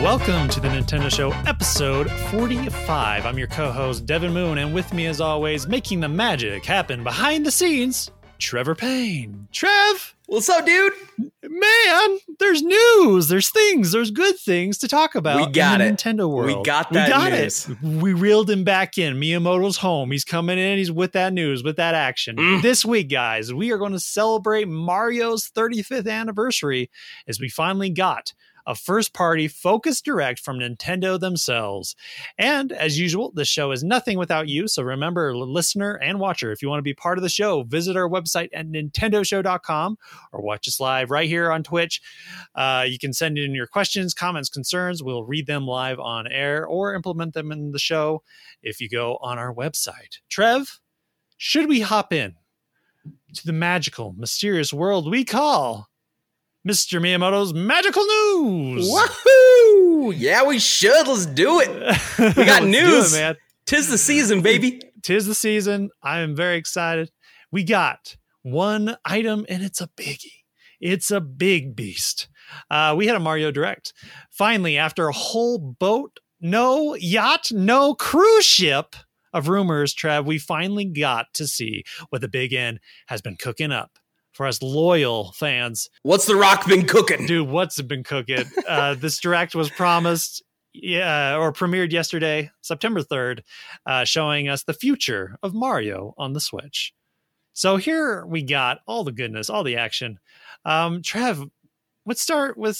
Welcome to the Nintendo Show episode 45. I'm your co-host, Devin Moon, and with me as always, making the magic happen behind the scenes, Trevor Payne. Trev! What's up, dude? Man, there's news, there's things, there's good things to talk about we got in the it. Nintendo world. We got that news. We reeled him back in. Miyamoto's home. He's coming in. He's with that news, with that action. This week, guys, we are going to celebrate Mario's 35th anniversary as we finally got a first-party focus direct from Nintendo themselves. And as usual, the show is nothing without you. So remember, listener and watcher, if you want to be part of the show, visit our website at nintendoshow.com or watch us live right here on Twitch. You can send in your questions, comments, concerns. We'll read them live on air or implement them in the show if you go on our website. Trev, should we hop in to the magical, mysterious world we call Mr. Miyamoto's Magical News? Woohoo! Yeah, we should. Let's do it. We got news. Do it, man. Tis the season, baby. Tis the season. I am very excited. We got one item, and it's a biggie. It's a big beast. We had a Mario Direct. Finally, after a whole boat, no yacht, no cruise ship of rumors, Trev, we finally got to see what the Big N has been cooking up for us loyal fans. What's The Rock been cooking? Dude, what's it been cooking? This direct was promised or premiered yesterday, September 3rd, showing us the future of Mario on the Switch. So here we got all the goodness, all the action. Trev, let's start with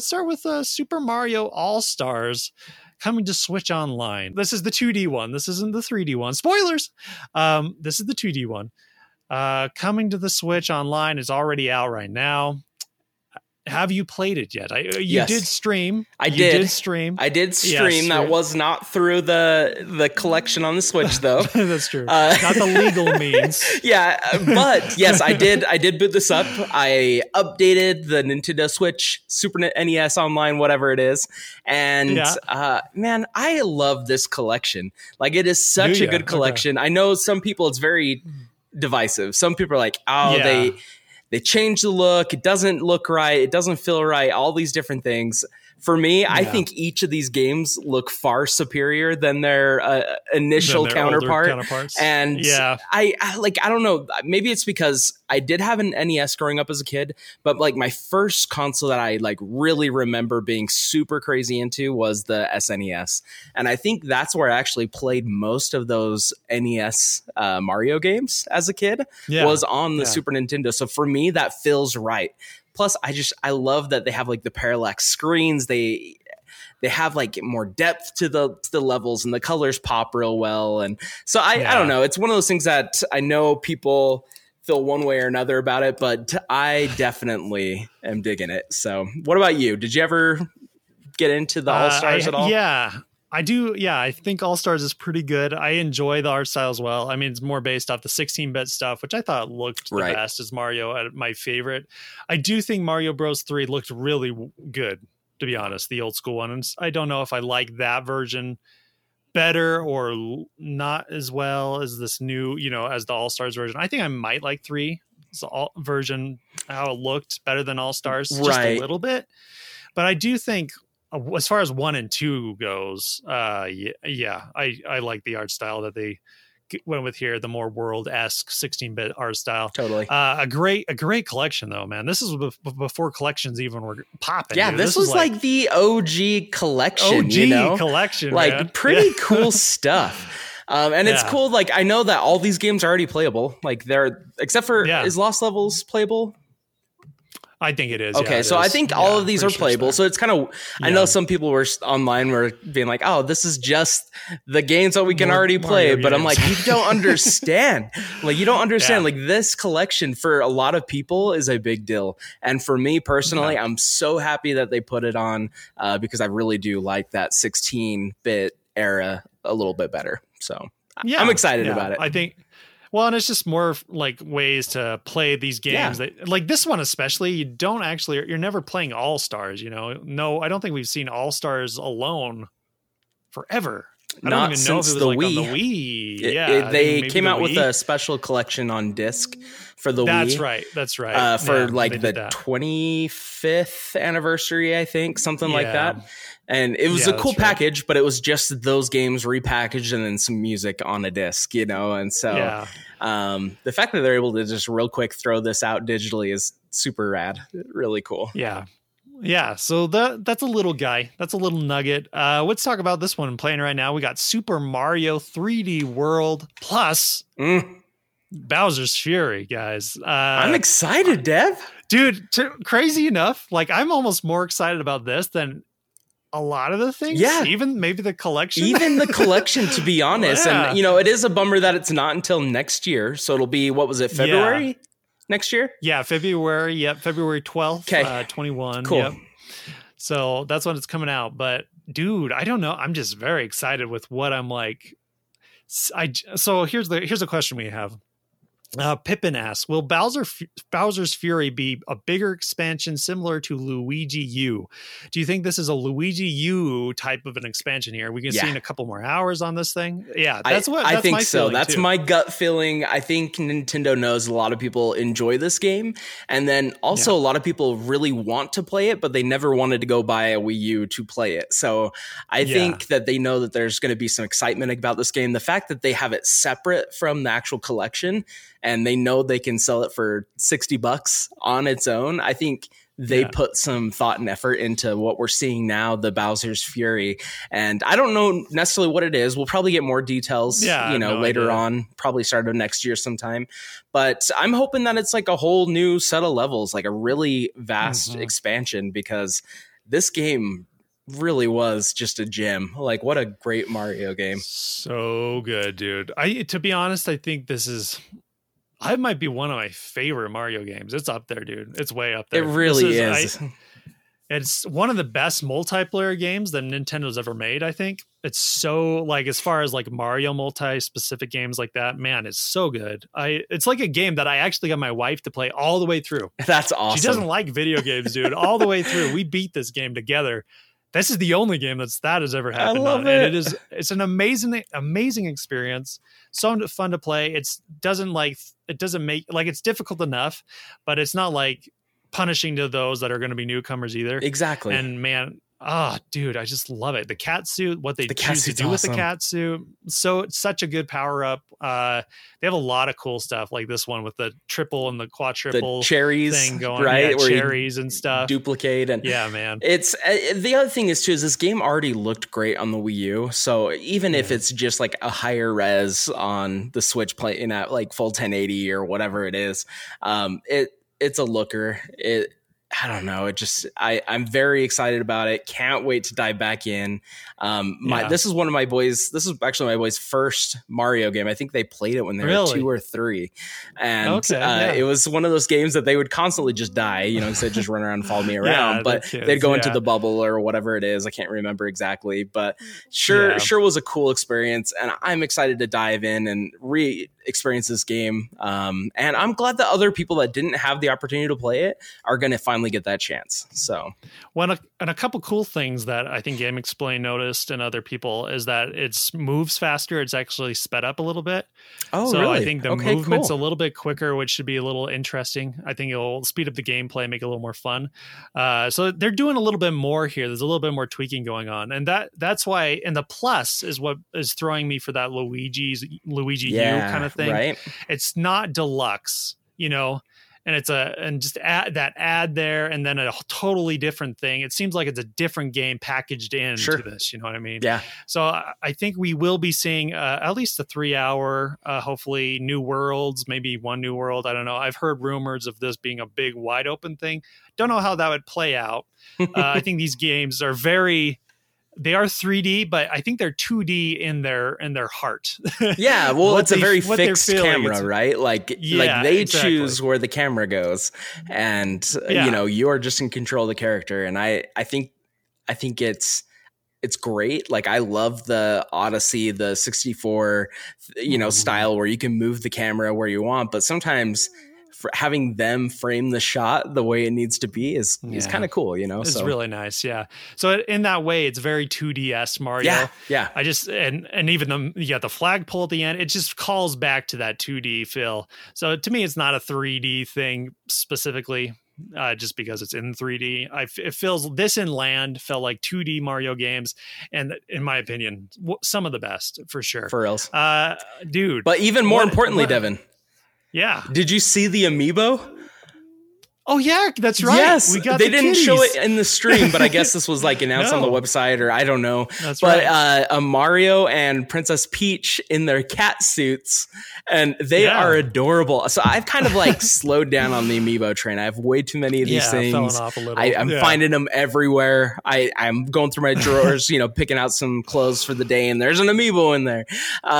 Super Mario All-Stars coming to Switch Online. This is the 2D one. This isn't the 3D one. Spoilers! This is the 2D one. Coming to the Switch Online is already out right now. Have you played it yet? You did stream. I did stream. Yes, that was not through the collection on the Switch, though. That's true. Not the legal means. Yeah, but yes, I did boot this up. I updated the Nintendo Switch, Super NES Online, whatever it is. And man, I love this collection. Like, it is such a good collection. Okay. I know some people, it's very divisive. Some people are like, they changed the look, it doesn't look right, it doesn't feel right, all these different things. For me, I think each of these games look far superior than their initial counterparts. And I don't know, maybe it's because I did have an NES growing up as a kid, but like my first console that I like really remember being super crazy into was the SNES. And I think that's where I actually played most of those NES Mario games as a kid was on the Super Nintendo. So for me, that feels right. Plus, I love that they have like the parallax screens. They have like more depth to the levels, and the colors pop real well. And so I don't know. It's one of those things that I know people feel one way or another about it, but I definitely am digging it. So what about you? Did you ever get into the All-Stars at all? Yeah. I do. Yeah, I think All-Stars is pretty good. I enjoy the art style as well. I mean, it's more based off the 16-bit stuff, which I thought looked the best as Mario, my favorite. I do think Mario Bros. 3 looked really good, to be honest, the old school one. And I don't know if I like that version better or not as well as this new, as the All-Stars version. I think I might like 3 version, how it looked better than All-Stars, just a little bit. But I do think, as far as 1 and 2 goes, I like the art style that they went with here, the more world-esque 16-bit art style. Totally. A great collection, though, man. This is before collections even were popping. Yeah, this was like the OG collection. Collection, like man. Pretty cool stuff. And it's cool. Like, I know that all these games are already playable. Like, they're except for is Lost Levels playable? I think it is. Okay, so I think all of these are playable. So it's kind of, I know some people were online were being like, oh, this is just the games that we can already play. But I'm like, you don't understand. Like, this collection for a lot of people is a big deal. And for me personally, I'm so happy that they put it on because I really do like that 16-bit era a little bit better. So I'm excited about it. I think... Well, and it's just more like ways to play these games that, like this one especially, you're never playing All-Stars, No, I don't think we've seen All-Stars alone forever. I don't even know if it was like on the Wii. They came out with a special collection on disc for the Wii. That's right. For the 25th anniversary, I think, something like that. And it was a cool package, but it was just those games repackaged and then some music on a disc, And so the fact that they're able to just real quick throw this out digitally is super rad. Really cool. Yeah. Yeah, so that's a little guy. That's a little nugget. Let's talk about this one I'm playing right now. We got Super Mario 3D World plus Bowser's Fury, guys. I'm excited, Dev. Dude, crazy enough, like I'm almost more excited about this than a lot of the things. Yeah. Even maybe the collection. Even the collection, to be honest. And, it is a bummer that it's not until next year. So it'll be, what was it, February? Yeah. Next year? Yeah, February. Yep, February 12th, 21. Cool. Yep. So that's when it's coming out. But dude, I don't know. I'm just very excited with what I'm like. So here's a question we have. Pippin asks, will Bowser's Fury be a bigger expansion similar to Luigi U? Do you think this is a Luigi U type of an expansion here? We can see in a couple more hours on this thing. Yeah, that's I think my so. That's too. My gut feeling. I think Nintendo knows a lot of people enjoy this game. And then also a lot of people really want to play it, but they never wanted to go buy a Wii U to play it. So I think that they know that there's going to be some excitement about this game. The fact that they have it separate from the actual collection and they know they can sell it for $60 on its own. I think they put some thought and effort into what we're seeing now, the Bowser's Fury. And I don't know necessarily what it is. We'll probably get more details, later on, probably start of next year sometime. But I'm hoping that it's like a whole new set of levels, like a really vast expansion, because this game really was just a gem. Like, what a great Mario game. So good, dude. To be honest, I think I might be one of my favorite Mario games. It's up there, dude. It's way up there. It really is. It's one of the best multiplayer games that Nintendo's ever made, I think. It's so, like, as far as like Mario multi-specific games like that, man, it's so good. It's like a game that I actually got my wife to play all the way through. That's awesome. She doesn't like video games, dude. All the way through. We beat this game together. This is the only game that has ever happened. I love it. And it's an amazing experience. So fun to play. It doesn't make, like, it's difficult enough, but it's not like punishing to those that are going to be newcomers either. Exactly. And man, dude, I just love it. The cat suit, what they choose to do awesome. with the cat suit. So it's such a good power up. They have a lot of cool stuff like this one with the triple and the quadruple, the cherries thing going, right? Where cherries and stuff. Duplicate. And yeah, man. It's the other thing is this game already looked great on the Wii U. So even if it's just like a higher res on the Switch playing at like full 1080 or whatever it is, it's a looker. I don't know. I'm very excited about it. Can't wait to dive back in. This is actually my boy's first Mario game. I think they played it when they were 2 or 3. And it was one of those games that they would constantly just die, because they'd just run around and follow me around, but they'd go into the bubble or whatever it is. I can't remember exactly, but sure was a cool experience. And I'm excited to dive in and experience this game. And I'm glad that other people that didn't have the opportunity to play it are going to finally get that chance. So and a couple cool things that I think Game Explain noticed and other people is that it moves faster. It's actually sped up a little bit. Oh, so really? I think the movement's a little bit quicker, which should be a little interesting. I think it'll speed up the gameplay, make it a little more fun. So they're doing a little bit more here. There's a little bit more tweaking going on, and that's why. And the plus is what is throwing me for that Luigi U kind of thing. Right? It's not deluxe, and and just add there, and then a totally different thing. It seems like it's a different game packaged into this. You know what I mean? Yeah. So I think we will be seeing at least a 3-hour, hopefully, new worlds, maybe one new world. I don't know. I've heard rumors of this being a big, wide open thing. Don't know how that would play out. I think these games are they are 3D, but I think they're 2D in their heart. Yeah, well, it's a very fixed camera, right? Like they choose where the camera goes, and you are just in control of the character. And I think it's great. Like, I love the Odyssey, the 64, style where you can move the camera where you want, but sometimes having them frame the shot the way it needs to be is kind of cool, It's really nice. Yeah. So in that way, it's very 2DS Mario. Yeah. I just, and even you got the flagpole at the end. It just calls back to that 2D feel. So to me, it's not a 3D thing specifically. just because it's in 3D. It feels this in Land felt like 2D Mario games, and in my opinion, some of the best for sure. For reals, dude. But even more importantly, Devin. Yeah. Did you see the amiibo? Oh yeah, that's right. Yes, we got they the didn't kitties. show it in the stream, but I guess this was like announced on the website, or I don't know. That's but, right. A Mario and Princess Peach in their cat suits, and they are adorable. So I've kind of like slowed down on the amiibo train. I have way too many of these things. Falling off a little. I'm finding them everywhere. I'm going through my drawers, picking out some clothes for the day, and there's an amiibo in there.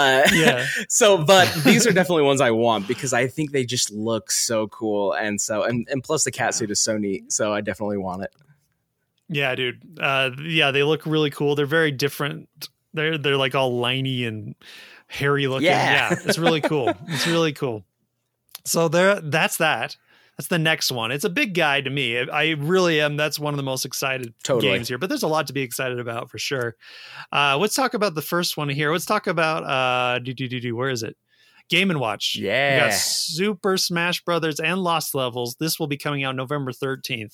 But these are definitely ones I want because I think they just look so cool, and plus the cat suit is so neat, so I definitely want it. Yeah, dude. They look really cool. They're very different. They're like all liney and hairy looking. Yeah, it's really cool. It's really cool. So that's that. That's the next one. It's a big guy to me. I really am. That's one of the most excited games here. But there's a lot to be excited about for sure. Let's talk about the first one here. Let's talk about where is it? Game & Watch. Yeah. We got Super Smash Brothers and Lost Levels. This will be coming out November 13th.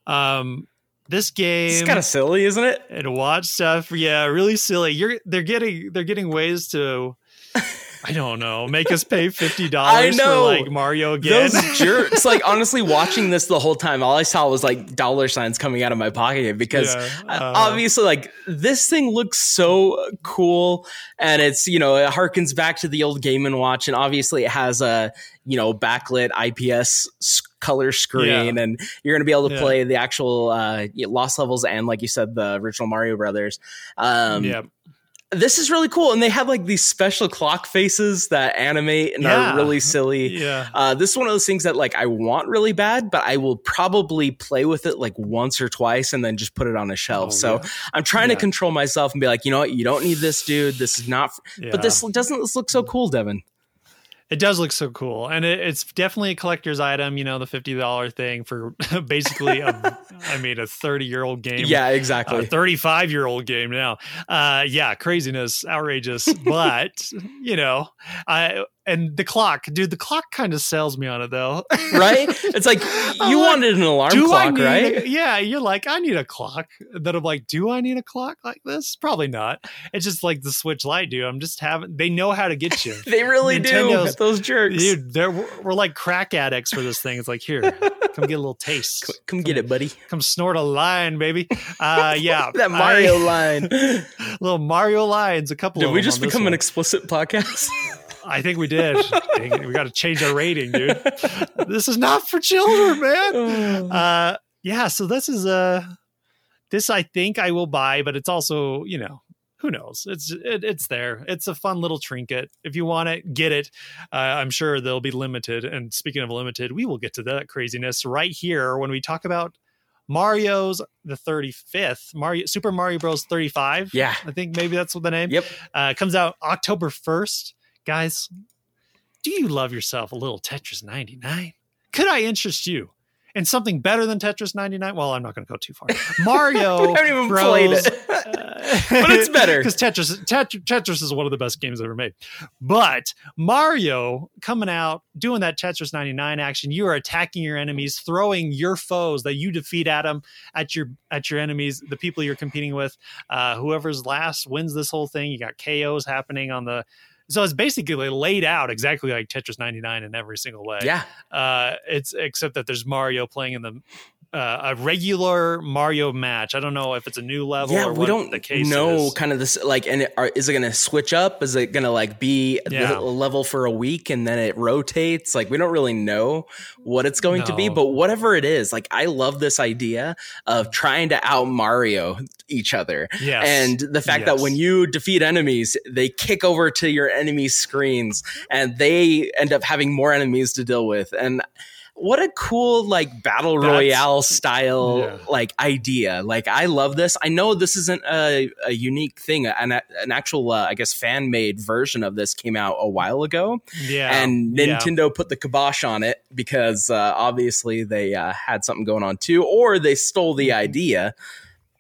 This game, it's kind of silly, isn't it? And watch stuff. Yeah, really silly. They're getting ways to, I don't know, make us pay $50 for like Mario again. Those jerks. Like honestly, watching this the whole time, all I saw was like dollar signs coming out of my pocket because obviously like this thing looks so cool, and it's it harkens back to the old Game & Watch, and obviously it has a backlit IPS color screen, and you're going to be able to play the actual Lost Levels and, like you said, the original Mario Brothers. This is really cool, and they have like these special clock faces that animate and are really silly. This is one of those things that like I want really bad, but I will probably play with it like once or twice and then just put it on a shelf. I'm trying to control myself and be like, you know what, you don't need this, dude. This is not. But this look so cool, Devin. It does look so cool, and it's definitely a collector's item. The $50 thing for basically a 30-year-old game. Yeah, exactly. 35-year-old game now. Craziness, outrageous, but and the clock, dude. The clock kind of sells me on it, though. Right? It's like you wanted an alarm clock, right? You're like, I need a clock. Then I'm like, do I need a clock like this? Probably not. It's just like the Switch Lite, dude. I'm just they know how to get you. They really do. Those jerks, dude. We're like crack addicts for this thing. It's like, here, come get a little taste. Come get it, buddy. Come snort a line, baby. That Mario line. Little Mario lines. A couple. Did of we them just become an explicit podcast? I think we did. We got to change our rating, dude. This is not for children, man. So this is this I think I will buy, but it's also, who knows? It's there. It's a fun little trinket. If you want it, get it. I'm sure they'll be limited. And speaking of limited, we will get to that craziness right here when we talk about Mario's the 35th, Super Mario Bros. 35. Yeah. I think maybe that's what the name. Yep. Comes out October 1st. Guys, do you love yourself a little Tetris 99? Could I interest you in something better than Tetris 99? Well, I'm not going to go too far. Mario I haven't even Bros. played it. But it's better. Because Tetris is one of the best games ever made. But Mario coming out, doing that Tetris 99 action, you are attacking your enemies, throwing your foes that you defeat at your enemies, the people you're competing with. Whoever's last wins this whole thing. You got KOs happening on the... So it's basically laid out exactly like Tetris 99 in every single way. Yeah. It's except that there's Mario playing in a regular Mario match. I don't know if it's a new level or what we don't the case know is. Kind of this like, and is it going to switch up? Is it going to like be the level for a week and then it rotates? Like we don't really know what it's going to be, but whatever it is, like I love this idea of trying to out Mario each other. Yes. And the fact that when you defeat enemies, they kick over to your enemies' screens and they end up having more enemies to deal with. And what a cool like battle royale style like idea. Like I love this. I know this isn't a unique thing. An actual I guess fan made version of this came out a while ago. Yeah. And Nintendo put the kibosh on it because obviously they had something going on too, or they stole the idea.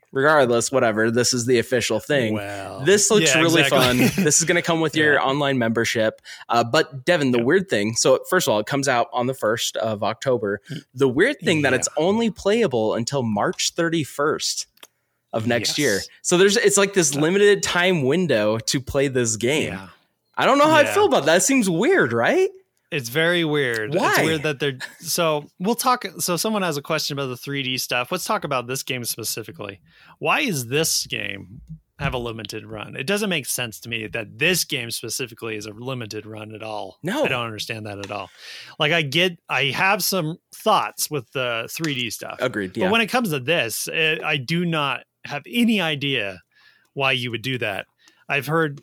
regardless, whatever, this is the official thing. Well, this looks really fun. This is going to come with your online membership. But Devin, the weird thing, so first of all, it comes out on the 1st of October. The weird thing that it's only playable until March 31st of next year. So it's like this limited time window to play this game. Yeah. I don't know how I feel about that. It seems weird, right? It's very weird. Why? It's weird that they're we'll talk. So someone has a question about the 3D stuff. Let's talk about this game specifically. Why is this game have a limited run? It doesn't make sense to me that this game specifically is a limited run at all. No, I don't understand that at all. Like I have some thoughts with the 3D stuff. Agreed. Yeah. But when it comes to this, I do not have any idea why you would do that. I've heard,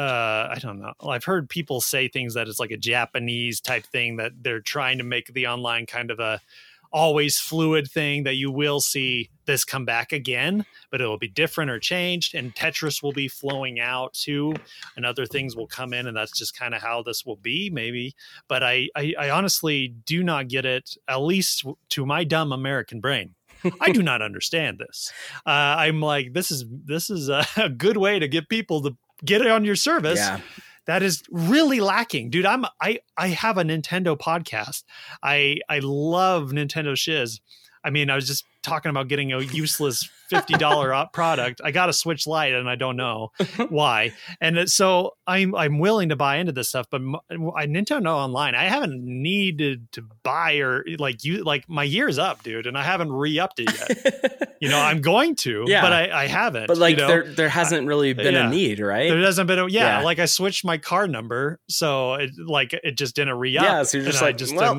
I don't know. I've heard people say things that it's like a Japanese type thing, that they're trying to make the online kind of a always fluid thing, that you will see this come back again, but it will be different or changed, and Tetris will be flowing out too, and other things will come in, and that's just kind of how this will be, maybe. But I honestly do not get it, at least to my dumb American brain. I do not understand this. I'm like, this is a good way to get people to get it on your service. Yeah. That is really lacking, dude. I have a Nintendo podcast. I love Nintendo shiz. I mean, I was just talking about getting a useless $50 product. I got a Switch Lite, and I don't know why. And so I'm willing to buy into this stuff, but Nintendo Online, I haven't needed to buy, or like my year's up, dude, and I haven't re-upped it yet. I'm going to, but I haven't. But there hasn't really been a need, right? There hasn't been like I switched my card number, so it just didn't re-up. Yeah, so you're just like,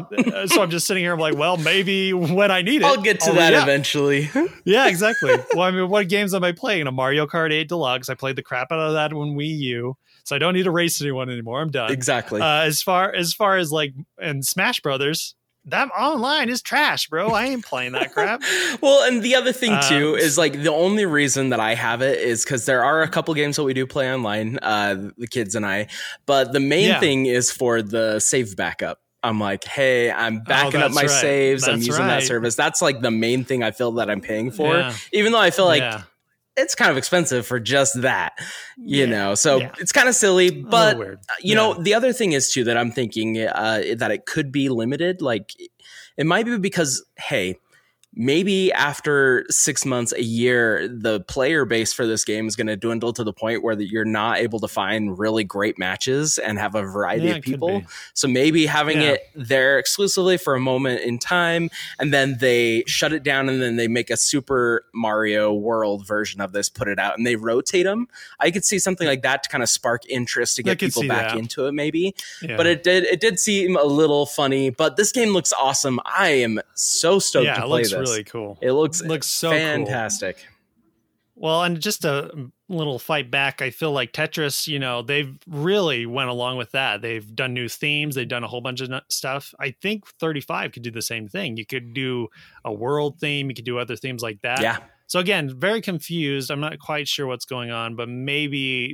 so I'm just sitting here. I'm like, well, maybe when I need it, I'll get to that eventually. Yeah, exactly. Well, I mean, what games am I playing? A Mario Kart 8 Deluxe. I played the crap out of that on Wii U, so I don't need to race anyone anymore. I'm done. Exactly. As far as like, and Smash Brothers, that online is trash, bro. I ain't playing that crap. Well, and the other thing too is like, the only reason that I have it is because there are a couple games that we do play online, the kids and I, but the main thing is for the save backup. I'm like, hey, I'm backing up my saves. I'm using that service. That's like the main thing I feel that I'm paying for, even though I feel like it's kind of expensive for just that, you know? So it's kind of silly, but you know, the other thing is too, that I'm thinking that it could be limited. Like, it might be because, hey, maybe after 6 months, a year, the player base for this game is going to dwindle to the point where you're not able to find really great matches and have a variety of people. So maybe having it there exclusively for a moment in time, and then they shut it down, and then they make a Super Mario World version of this, put it out, and they rotate them. I could see something like that to kind of spark interest to get people back into it, maybe. Yeah. But it did seem a little funny. But this game looks awesome. I am so stoked to play this. Really cool. It looks so fantastic. Cool. Well, and just a little fight back, I feel like Tetris, they've really went along with that. They've done new themes. They've done a whole bunch of stuff. I think 35 could do the same thing. You could do a world theme. You could do other themes like that. Yeah. So again, very confused. I'm not quite sure what's going on, but maybe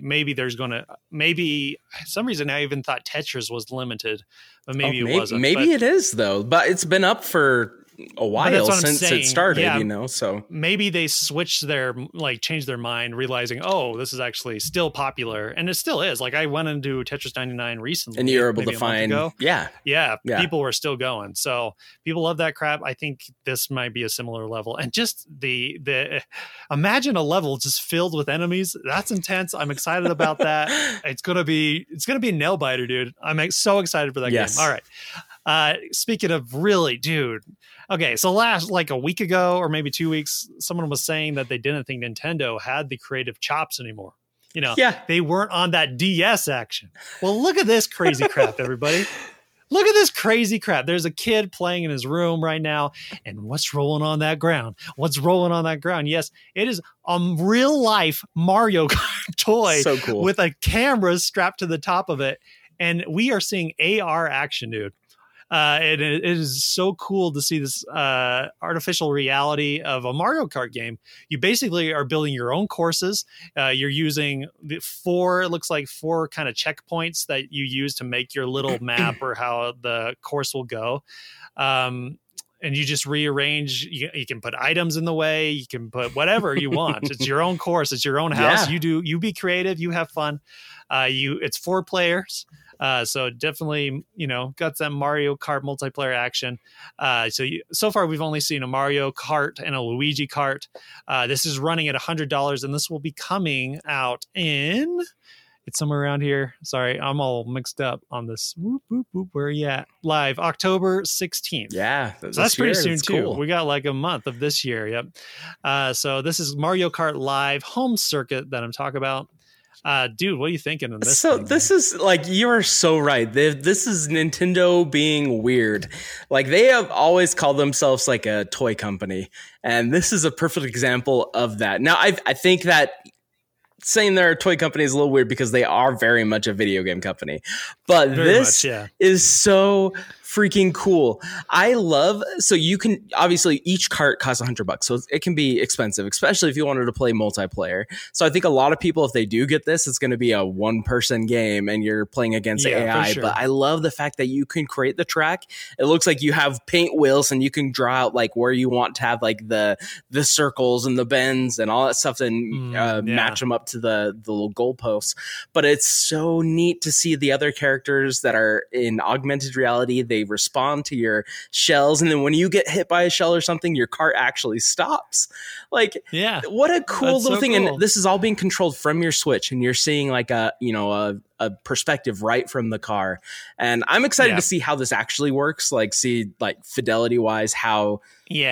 some reason I even thought Tetris was limited, but maybe it wasn't. Maybe it is though, but it's been up for a while since it started, so maybe they switched changed their mind, realizing, oh, this is actually still popular, and it still is. Like, I went into Tetris 99 recently, and you're able to find people were still going, so people love that crap. I think this might be a similar level, and just the imagine a level just filled with enemies. That's intense. I'm excited about that. It's gonna be a nail biter, dude. I'm so excited for that game. All right. Speaking of really, dude. Okay, so like a week ago or maybe 2 weeks, someone was saying that they didn't think Nintendo had the creative chops anymore. They weren't on that DS action. Well, look at this crazy crap, everybody. Look at this crazy crap. There's a kid playing in his room right now, and what's rolling on that ground? Yes, it is a real life Mario Kart toy, so cool, with a camera strapped to the top of it, and we are seeing AR action, dude. And it is so cool to see this artificial reality of a Mario Kart game. You basically are building your own courses. You're using four kind of checkpoints that you use to make your little map or how the course will go. and you just rearrange. You can put items in the way. You can put whatever you want. It's your own course. It's your own house. You be creative. You have fun. It's 4 players. So definitely, got that Mario Kart multiplayer action. So far we've only seen a Mario Kart and a Luigi Kart. This is running at $100, and this will be coming out it's somewhere around here. Sorry, I'm all mixed up on this. Whoop, whoop, whoop. Where are you at? Live October 16th. Yeah, so that's pretty soon too. Cool. We got like a month of this year. Yep. So this is Mario Kart Live Home Circuit that I'm talking about. Dude, what are you thinking of this? So thing, this is like, you are so right. This is Nintendo being weird. Like, they have always called themselves like a toy company, and this is a perfect example of that. Now, I think that saying they're a toy company is a little weird because they are very much a video game company, but this is so freaking cool. I love, so you can, obviously each cart costs $100, so it can be expensive, especially if you wanted to play multiplayer. So I think a lot of people, if they do get this, it's going to be a 1-person game and you're playing against AI. Sure. But I love the fact that you can create the track. It looks like you have paint wheels and you can draw out like where you want to have like the circles and the bends and all that stuff, and match them up to the little goalposts. But it's so neat to see the other characters that are in augmented reality. They respond to your shells, and then when you get hit by a shell or something, your cart actually stops. Like, what a cool little thing. Cool. And this is all being controlled from your Switch, and you're seeing like a perspective right from the car. And I'm excited to see how this actually works, like see like fidelity wise how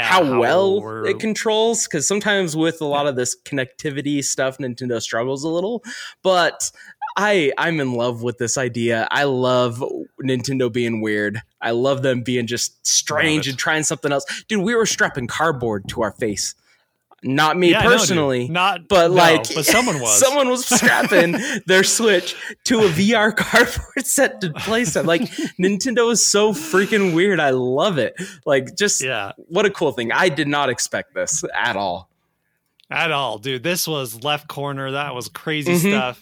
well it controls, because sometimes with a lot of this connectivity stuff Nintendo struggles a little, but I'm in love with this idea. I love Nintendo being weird. I love them being just strange and trying something else. Dude, we were strapping cardboard to our face. Not me personally, but someone was. Someone was strapping their Switch to a VR cardboard set to place it. Like, Nintendo is so freaking weird. I love it. Like, just what a cool thing. I did not expect this at all. At all, dude. This was left corner. That was crazy stuff.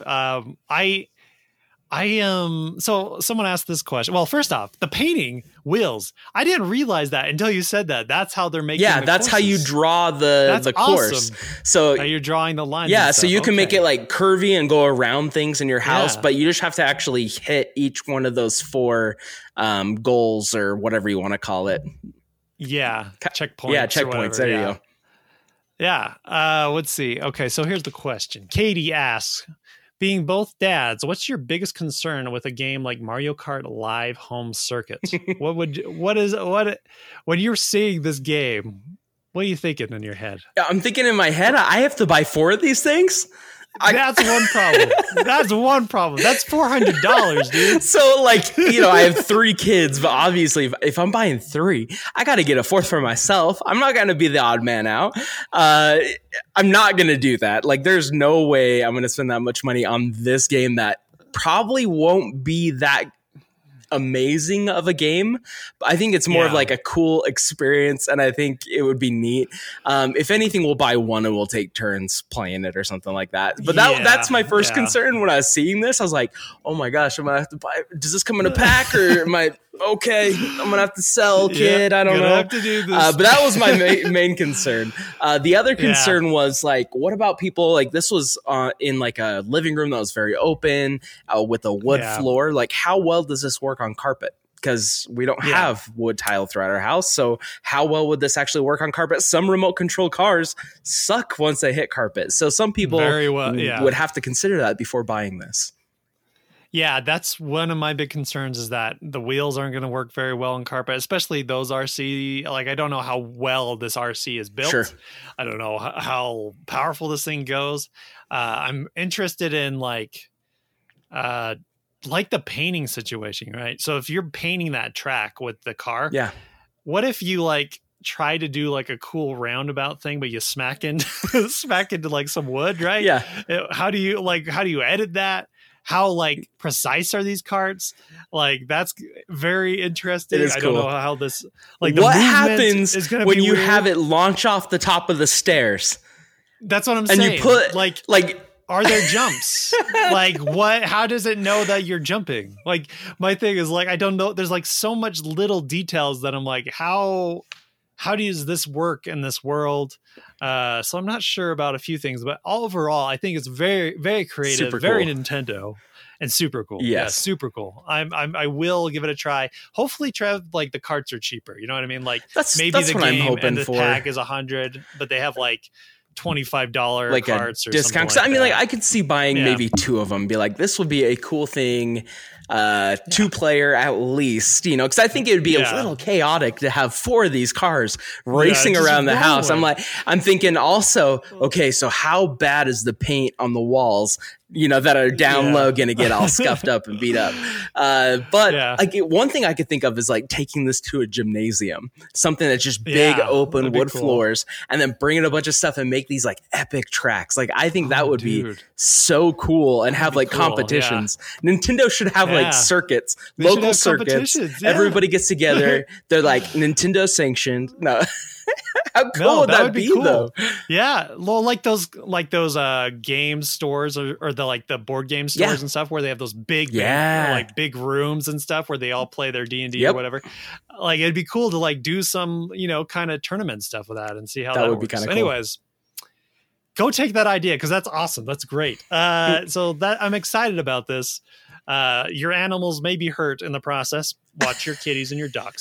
So someone asked this question. Well, first off, the painting wheels. I didn't realize that until you said that. That's how they're making. Yeah, that's how you draw the course. So you're drawing the lines. Yeah, so you can make it like curvy and go around things in your house, but you just have to actually hit each one of those 4 goals or whatever you want to call it. Yeah, checkpoints. Yeah, checkpoints. There you go. Yeah. Let's see. Okay, so here's the question. Katie asks, being both dads, what's your biggest concern with a game like Mario Kart Live Home Circuit? When you're seeing this game, what are you thinking in your head? I'm thinking in my head, I have to buy 4 of these things. That's one problem. That's one problem. That's $400, dude. So, like, I have 3 kids, but obviously, if I'm buying 3, I got to get a 4th for myself. I'm not going to be the odd man out. I'm not going to do that. Like, there's no way I'm going to spend that much money on this game that probably won't be that amazing of a game. I think it's more of like a cool experience, and I think it would be neat. If anything, we'll buy one and we'll take turns playing it or something like that. But that's my first concern when I was seeing this. I was like, oh my gosh, am I have to buy? Does this come in a pack, or am I okay? I'm gonna have to sell, kid. I don't know. Have to do this. But that was my main concern. The other concern was like, what about people? Like, this was in like a living room that was very open with a wood floor. Like, how well does this work on carpet? Because we don't have wood tile throughout our house. So how well would this actually work on carpet? Some remote control cars suck once they hit carpet. So some people would have to consider that before buying this. Yeah, that's one of my big concerns, is that the wheels aren't going to work very well on carpet, especially those RC. Like, I don't know how well this RC is built. Sure. I don't know how powerful this thing goes. I'm interested in like the painting situation, right? So if you're painting that track with the car, what if you like try to do like a cool roundabout thing, but you smack into like some wood, right? Yeah. How do you edit that? How like precise are these carts? Like, that's very interesting. It is cool. I don't know how this, like, what happens is when you have it launch off the top of the stairs. That's what I'm saying. And you put like are there jumps? Like, what? How does it know that you're jumping? Like, my thing is like, I don't know. There's like so much little details that I'm like, how how does this work in this world? So I'm not sure about a few things, but overall, I think it's very, very creative, Super very cool. Nintendo, and super cool. Yes. Yeah, super cool. I will give it a try. Hopefully, Trev, like the carts are cheaper. You know what I mean? Like maybe that's the what I'm game hoping and the for. pack is $100, but they have like $25 like carts a or discount. something. I mean, that. like I could see buying maybe 2 of them. Be like, this would be a cool thing. 2-player at least, you know, because I think it would be a little chaotic to have 4 of these cars racing around the house. I'm thinking also, okay, so how bad is the paint on the walls, you know, that are down low going to get all scuffed up and beat up? But like one thing I could think of is like taking this to a gymnasium, something that's just big open wood floors, and then bringing a bunch of stuff and make these like epic tracks. Like I think that would be so cool, and have like competitions. Nintendo should have like circuits, local circuits. Everybody gets together. They're like Nintendo sanctioned. No. How cool would that be cool. Though? Yeah, well, like those game stores or the board game stores and stuff where they have those big big rooms and stuff where they all play their D&D or whatever. Like it'd be cool to like do some, you know, kind of tournament stuff with that and see how that would works. Be kind of cool. Anyways, go take that idea because that's awesome. That's great. So that I'm excited about this. Your animals may be hurt in the process. Watch your kitties and your ducks.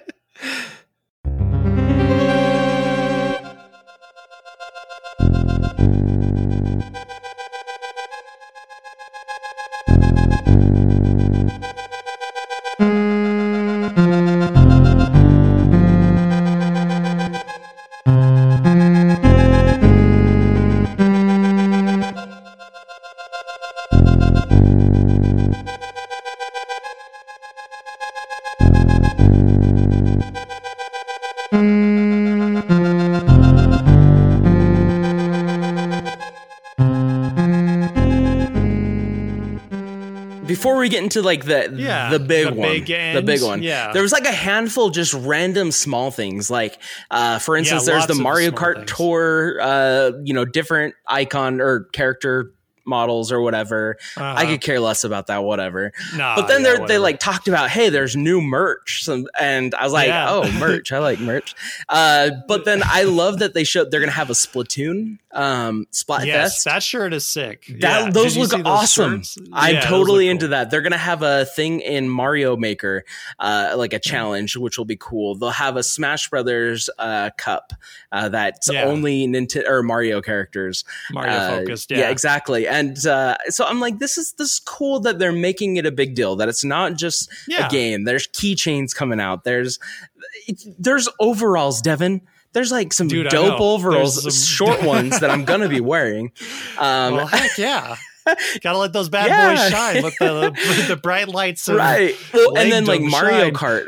Before we get into like the big one, there was like a handful just random small things. Like, for instance, there's the Mario Kart Tour, you know, different icon or character models or whatever. I could care less about that, whatever. But then they like talked about, hey, there's new merch. And I was like, oh, merch. I like merch. But then I love that they're going to have a Splatoon Splatfest. Yes, that shirt is sick. Those look awesome. I'm totally into that. They're going to have a thing in Mario Maker, like a challenge, which will be cool. They'll have a Smash Brothers cup that's only Nintendo or Mario characters. Mario focused. Yeah, exactly. And so I'm like, this is cool that they're making it a big deal, that it's not just a game. There's keychains coming out. There's overalls, Devin. There's like some dope overalls, short ones that I'm going to be wearing. Well, heck yeah. Gotta let those bad boys shine with the bright lights. Right. Well, and then like Mario Kart,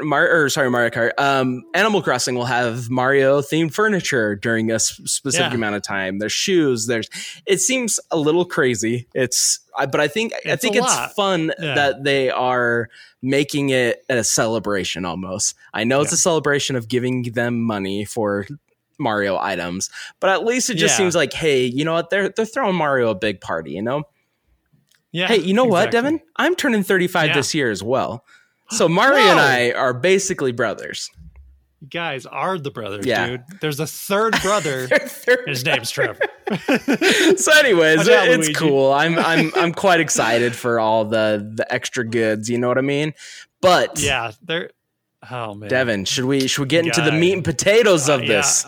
Animal Crossing will have Mario themed furniture during a specific amount of time. There's shoes. It seems a little crazy. But I think it's fun that they are making it a celebration almost. I know it's a celebration of giving them money for Mario items, but at least it just seems like, hey, you know what? They're throwing Mario a big party, you know? Yeah. Hey, you know what, Devin? I'm turning 35 this year as well. So Mario and I are basically brothers. You guys are the brothers, dude. There's a third brother. His name's Trevor. So anyways, it's cool. I'm quite excited for all the extra goods, you know what I mean? But they're oh man. Devin, should we get into the meat and potatoes of this?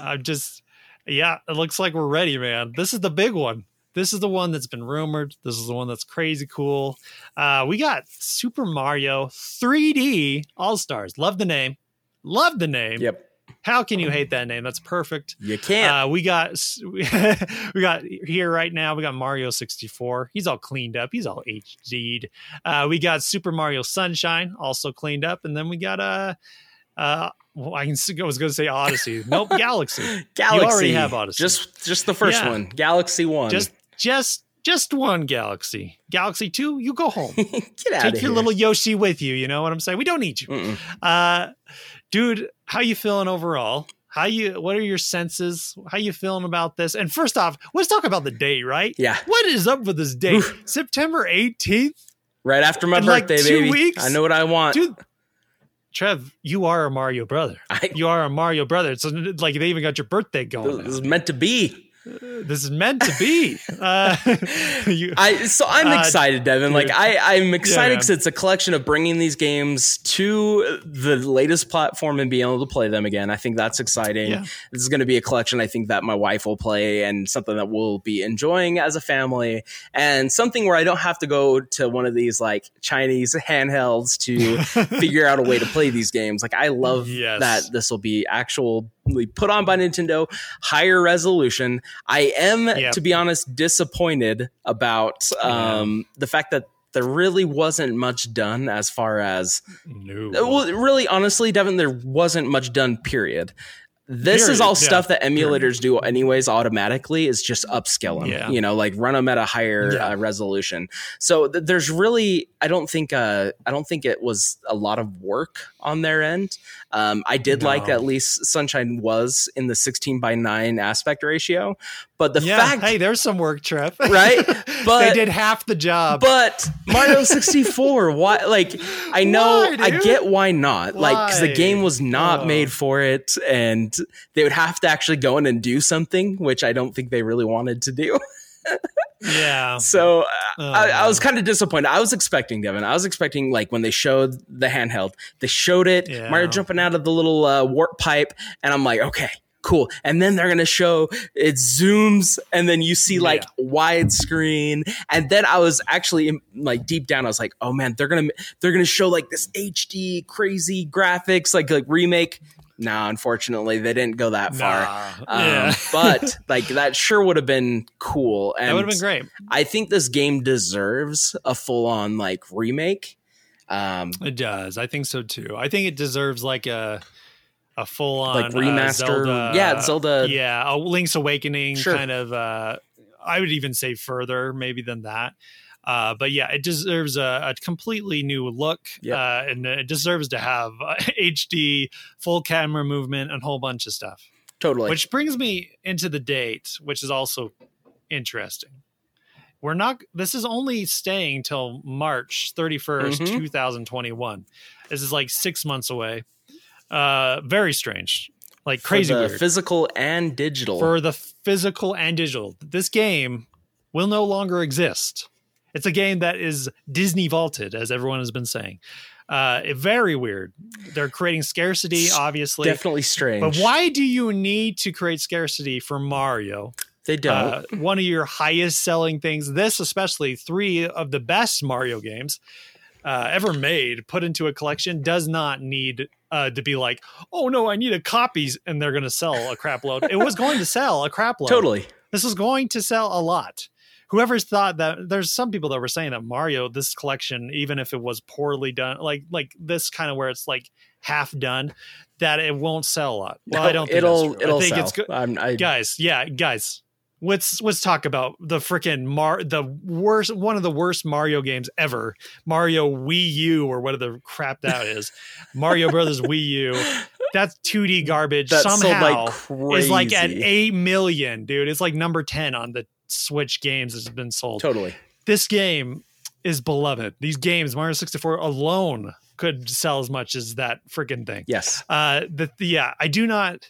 It looks like we're ready, man. This is the big one. This is the one that's been rumored. This is the one that's crazy cool. We got Super Mario 3D All-Stars. Love the name. Yep. How can you hate that name? That's perfect. You can't. We got here right now. We got Mario 64. He's all cleaned up. He's all HD'd. We got Super Mario Sunshine also cleaned up, and then we got I was going to say Odyssey. Nope, Galaxy. You already have Odyssey. Just the first one. Galaxy 1. Just one Galaxy. Galaxy 2, you go home. Get out of here. Take your little Yoshi with you. You know what I'm saying? We don't need you. Dude, how you feeling overall? What are your senses? How you feeling about this? And first off, let's talk about the date, right? Yeah. What is up with this date? September 18th? Right after my birthday, like 2 baby. Weeks? I know what I want. Dude, Trev, you are a Mario brother. You are a Mario brother. It's like they even got your birthday going. This is meant to be. This is meant to be. I'm excited, Devin. Like I'm excited because it's a collection of bringing these games to the latest platform and being able to play them again. I think that's exciting. Yeah. This is going to be a collection I think that my wife will play and something that we'll be enjoying as a family, and something where I don't have to go to one of these like Chinese handhelds to figure out a way to play these games. Like I love that this will be actual put on by Nintendo, higher resolution. I am, to be honest, disappointed about the fact that there really wasn't much done as far as... Well, really, honestly, Devin, there wasn't much done, period. This is all stuff that emulators do anyways automatically. Is just upscale them, like run them at a higher resolution. So there's really, I don't think it was a lot of work on their end. I did like at least Sunshine was in the 16:9 aspect ratio, but the fact, hey, there's some work, Trev, right? But they did half the job. But Mario 64, why? Like, I know, I get why not. Like, because the game was not made for it, and they would have to actually go in and do something, which I don't think they really wanted to do. So I was kind of disappointed. I was expecting, Devin. I was expecting, like, when they showed the handheld, they showed it, Mario jumping out of the little warp pipe, and I'm like, okay, cool. And then they're going to show it zooms, and then you see like widescreen. And then I was actually like deep down, I was like, oh man, they're going to show like this HD crazy graphics, like remake. No, unfortunately, they didn't go that far. But like that sure would have been cool. And that would have been great. I think this game deserves a full-on like remake. It does. I think so too. I think it deserves like a full-on like remaster. Zelda. Yeah, a Link's Awakening kind of. I would even say further maybe than that. But yeah, it deserves a completely new look, and it deserves to have HD, full camera movement, and a whole bunch of stuff. Totally. Which brings me into the date, which is also interesting. This is only staying till March 31st, 2021. This is like 6 months away. Very strange. Like crazy weird. Physical and digital. For the physical and digital. This game will no longer exist. It's a game that is Disney vaulted, as everyone has been saying. Very weird. They're creating scarcity, obviously. Definitely strange. But why do you need to create scarcity for Mario? They don't. One of your highest selling things, this especially, 3 of the best Mario games ever made, put into a collection, does not need to be like, oh no, I need a copies, and they're going to sell a crap load. It was going to sell a crap load. Totally. This was going to sell a lot. Whoever's thought that, there's some people that were saying that Mario, this collection, even if it was poorly done, like this kind of where it's like half done, that it won't sell a lot. Well, I don't think it'll I think sell. It's good. Guys, let's talk about the freaking one of the worst Mario games ever. Mario Wii U, or whatever the crap that is. Mario Brothers Wii U. That's 2D garbage. That somehow sold like is like at 8 million, dude. It's like number 10 on the Switch games has been sold. Totally. This game is beloved. These games, Mario 64 alone, could sell as much as that freaking thing. Yes. I do not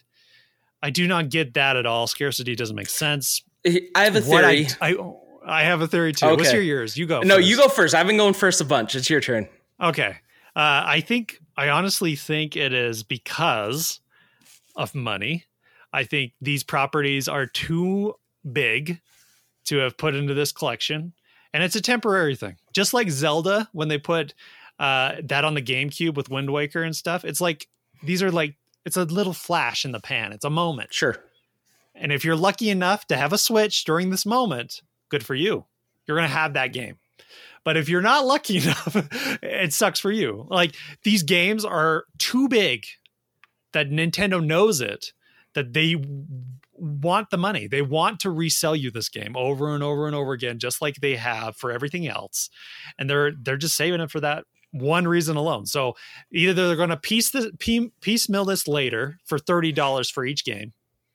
get that at all. Scarcity doesn't make sense. I have a theory. I have a theory too. Okay. What's yours? You go. No, first. You go first. I've been going first a bunch. It's your turn. Okay. I honestly think it is because of money. I think these properties are too big to have put into this collection, and it's a temporary thing. Just like Zelda, when they put that on the GameCube with Wind Waker and stuff, it's like these are like, it's a little flash in the pan. It's a moment. Sure. And if you're lucky enough to have a Switch during this moment, good for you. You're going to have that game. But if you're not lucky enough, it sucks for you. Like, these games are too big that Nintendo knows it, that they want the money. They want to resell you this game over and over and over again, just like they have for everything else. And they're just saving it for that one reason alone. So either they're going to piecemeal this later for $30 for each game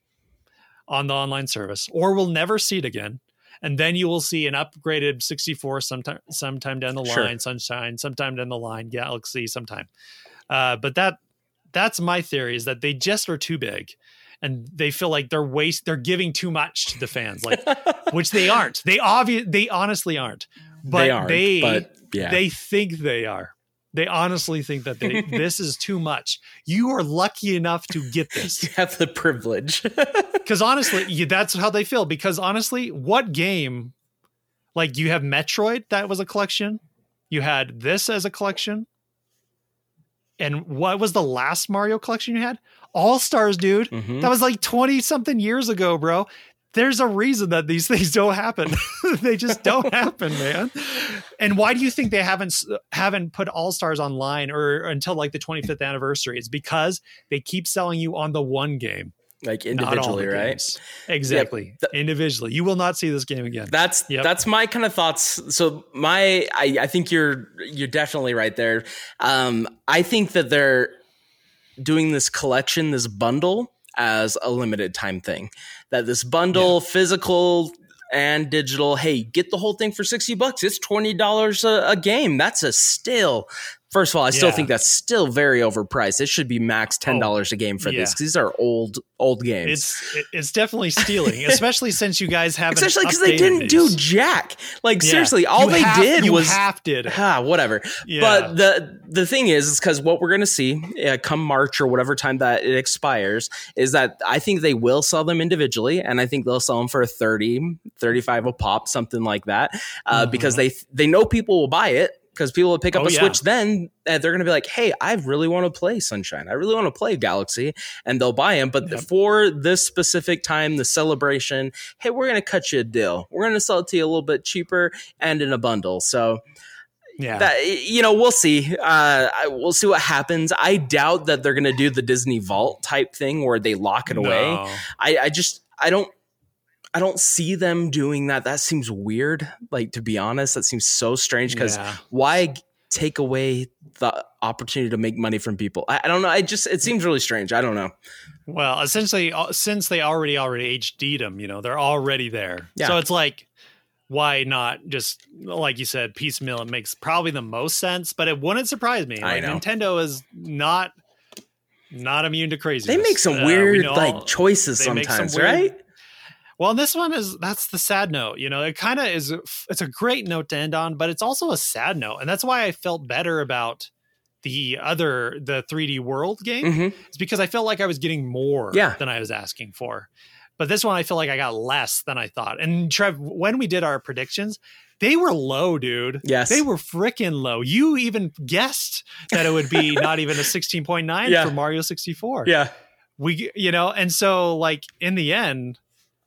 on the online service, or we'll never see it again. And then you will see an upgraded 64 sometime down the line, Sunshine sometime down the line, Galaxy sometime. But that's my theory, is that they just are too big. And they feel like they're giving too much to the fans, like, which they aren't. They honestly aren't. But they think they are. They honestly think that this is too much. You are lucky enough to get this. You have the privilege. Because honestly, that's how they feel. Because honestly, what game? Like, you have Metroid, that was a collection. You had this as a collection. And what was the last Mario collection you had? All-Stars, dude. Mm-hmm. That was like 20 something years ago, bro. There's a reason that these things don't happen. They just don't happen, man. And why do you think they haven't put All-Stars online or until like the 25th anniversary? It's because they keep selling you on the one game. Like individually, right? Games. Exactly. Yep. Individually. You will not see this game again. That's my kind of thoughts. So I think you're definitely right there. I think that they're doing this collection, this bundle, as a limited time thing. That this bundle, physical and digital, hey, get the whole thing for $60. It's $20 a game. That's a steal. First of all, I still think that's still very overpriced. It should be max $10 a game for this, because these are old games. It's definitely stealing, especially since you guys haven't. Especially because they didn't do jack. Like seriously, all they did was whatever. Yeah. But the thing is because what we're gonna see come March or whatever time that it expires is that I think they will sell them individually, and I think they'll sell them for $30, $35 a pop, something like that, because they know people will buy it. Because people will pick up a Switch then, and they're going to be like, hey, I really want to play Sunshine. I really want to play Galaxy. And they'll buy them. But for this specific time, the celebration, hey, we're going to cut you a deal. We're going to sell it to you a little bit cheaper and in a bundle. So, we'll see. We'll see what happens. I doubt that they're going to do the Disney Vault type thing where they lock it away. I don't see them doing that. That seems weird. Like, to be honest, that seems so strange because why take away the opportunity to make money from people? I don't know. It seems really strange. I don't know. Well, essentially, since they already HD'd them, they're already there. Yeah. So it's like, why not just, like you said, piecemeal? It makes probably the most sense, but it wouldn't surprise me. Like, I know. Nintendo is not immune to craziness. They make some weird choices sometimes, right? Well, this one that's the sad note, it kind of is. It's a great note to end on, but it's also a sad note. And that's why I felt better about the 3D World game. Mm-hmm. It's because I felt like I was getting more than I was asking for. But this one, I feel like I got less than I thought. And Trev, when we did our predictions, they were low, dude. Yes. They were freaking low. You even guessed that it would be not even a 16.9 for Mario 64. Yeah. And so like in the end,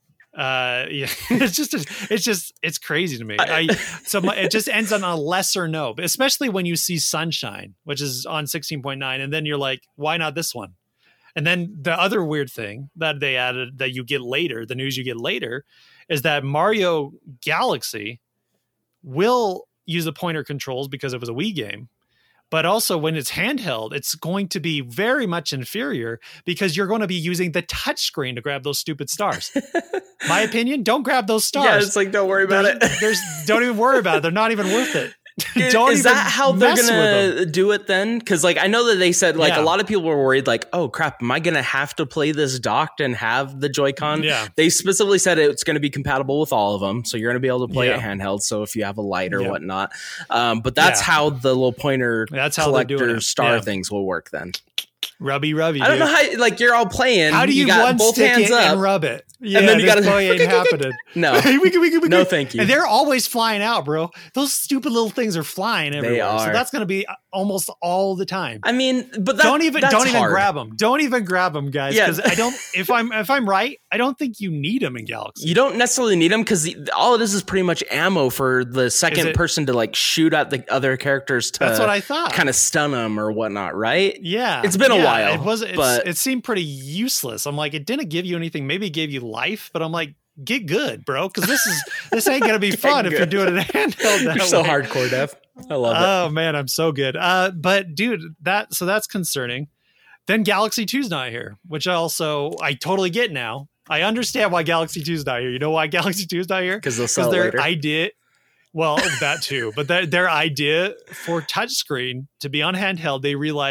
it's crazy to me. It just ends on a lesser note, especially when you see Sunshine, which is on 16.9, and then you're like, why not this one? And then the other weird thing that they added that you get later, the news you get later, is that Mario Galaxy will use the pointer controls because it was a Wii game. But also when it's handheld, it's going to be very much inferior because you're going to be using the touchscreen to grab those stupid stars. My opinion, don't grab those stars. Yeah, it's like, don't worry about it. Don't even worry about it. They're not even worth it. Is that how they're gonna do it then? Because like I know that they said a lot of people were worried like, oh crap, am I gonna have to play this docked and have the Joy-Con? Yeah. They specifically said it's gonna be compatible with all of them, so you're gonna be able to play it handheld. So if you have a light or whatnot, but that's how the little pointer collector star things will work then. Rubby. I don't know how. Like you're all playing. How do you got one both stick hands it up and rub it? Yeah, and then you got to ain't happening. No, no, thank you. And they're always flying out, bro. Those stupid little things are flying everywhere. They are. So that's going to be almost all the time. I mean, but don't even grab them. Don't even grab them, guys. Because I don't. If I'm right, I don't think you need them in Galaxy. You don't necessarily need them because all it is pretty much ammo for the second person to like shoot at the other characters. That's what I thought. Kind of stun them or whatnot, right? Yeah, it's been a while. It seemed pretty useless. I'm like, it didn't give you anything. Maybe it gave you life, but I'm like, get good, bro, because this ain't gonna be fun if you're doing it handheld. You're so hardcore, Dev. I love it. Oh man, I'm so good. But dude, that's concerning. Then Galaxy 2's not here, which I totally get now. I understand why Galaxy 2's not here. You know why Galaxy 2's not here? Because they'll sell it later. idea. Well, that too, but their idea for touchscreen to be on handheld, they realized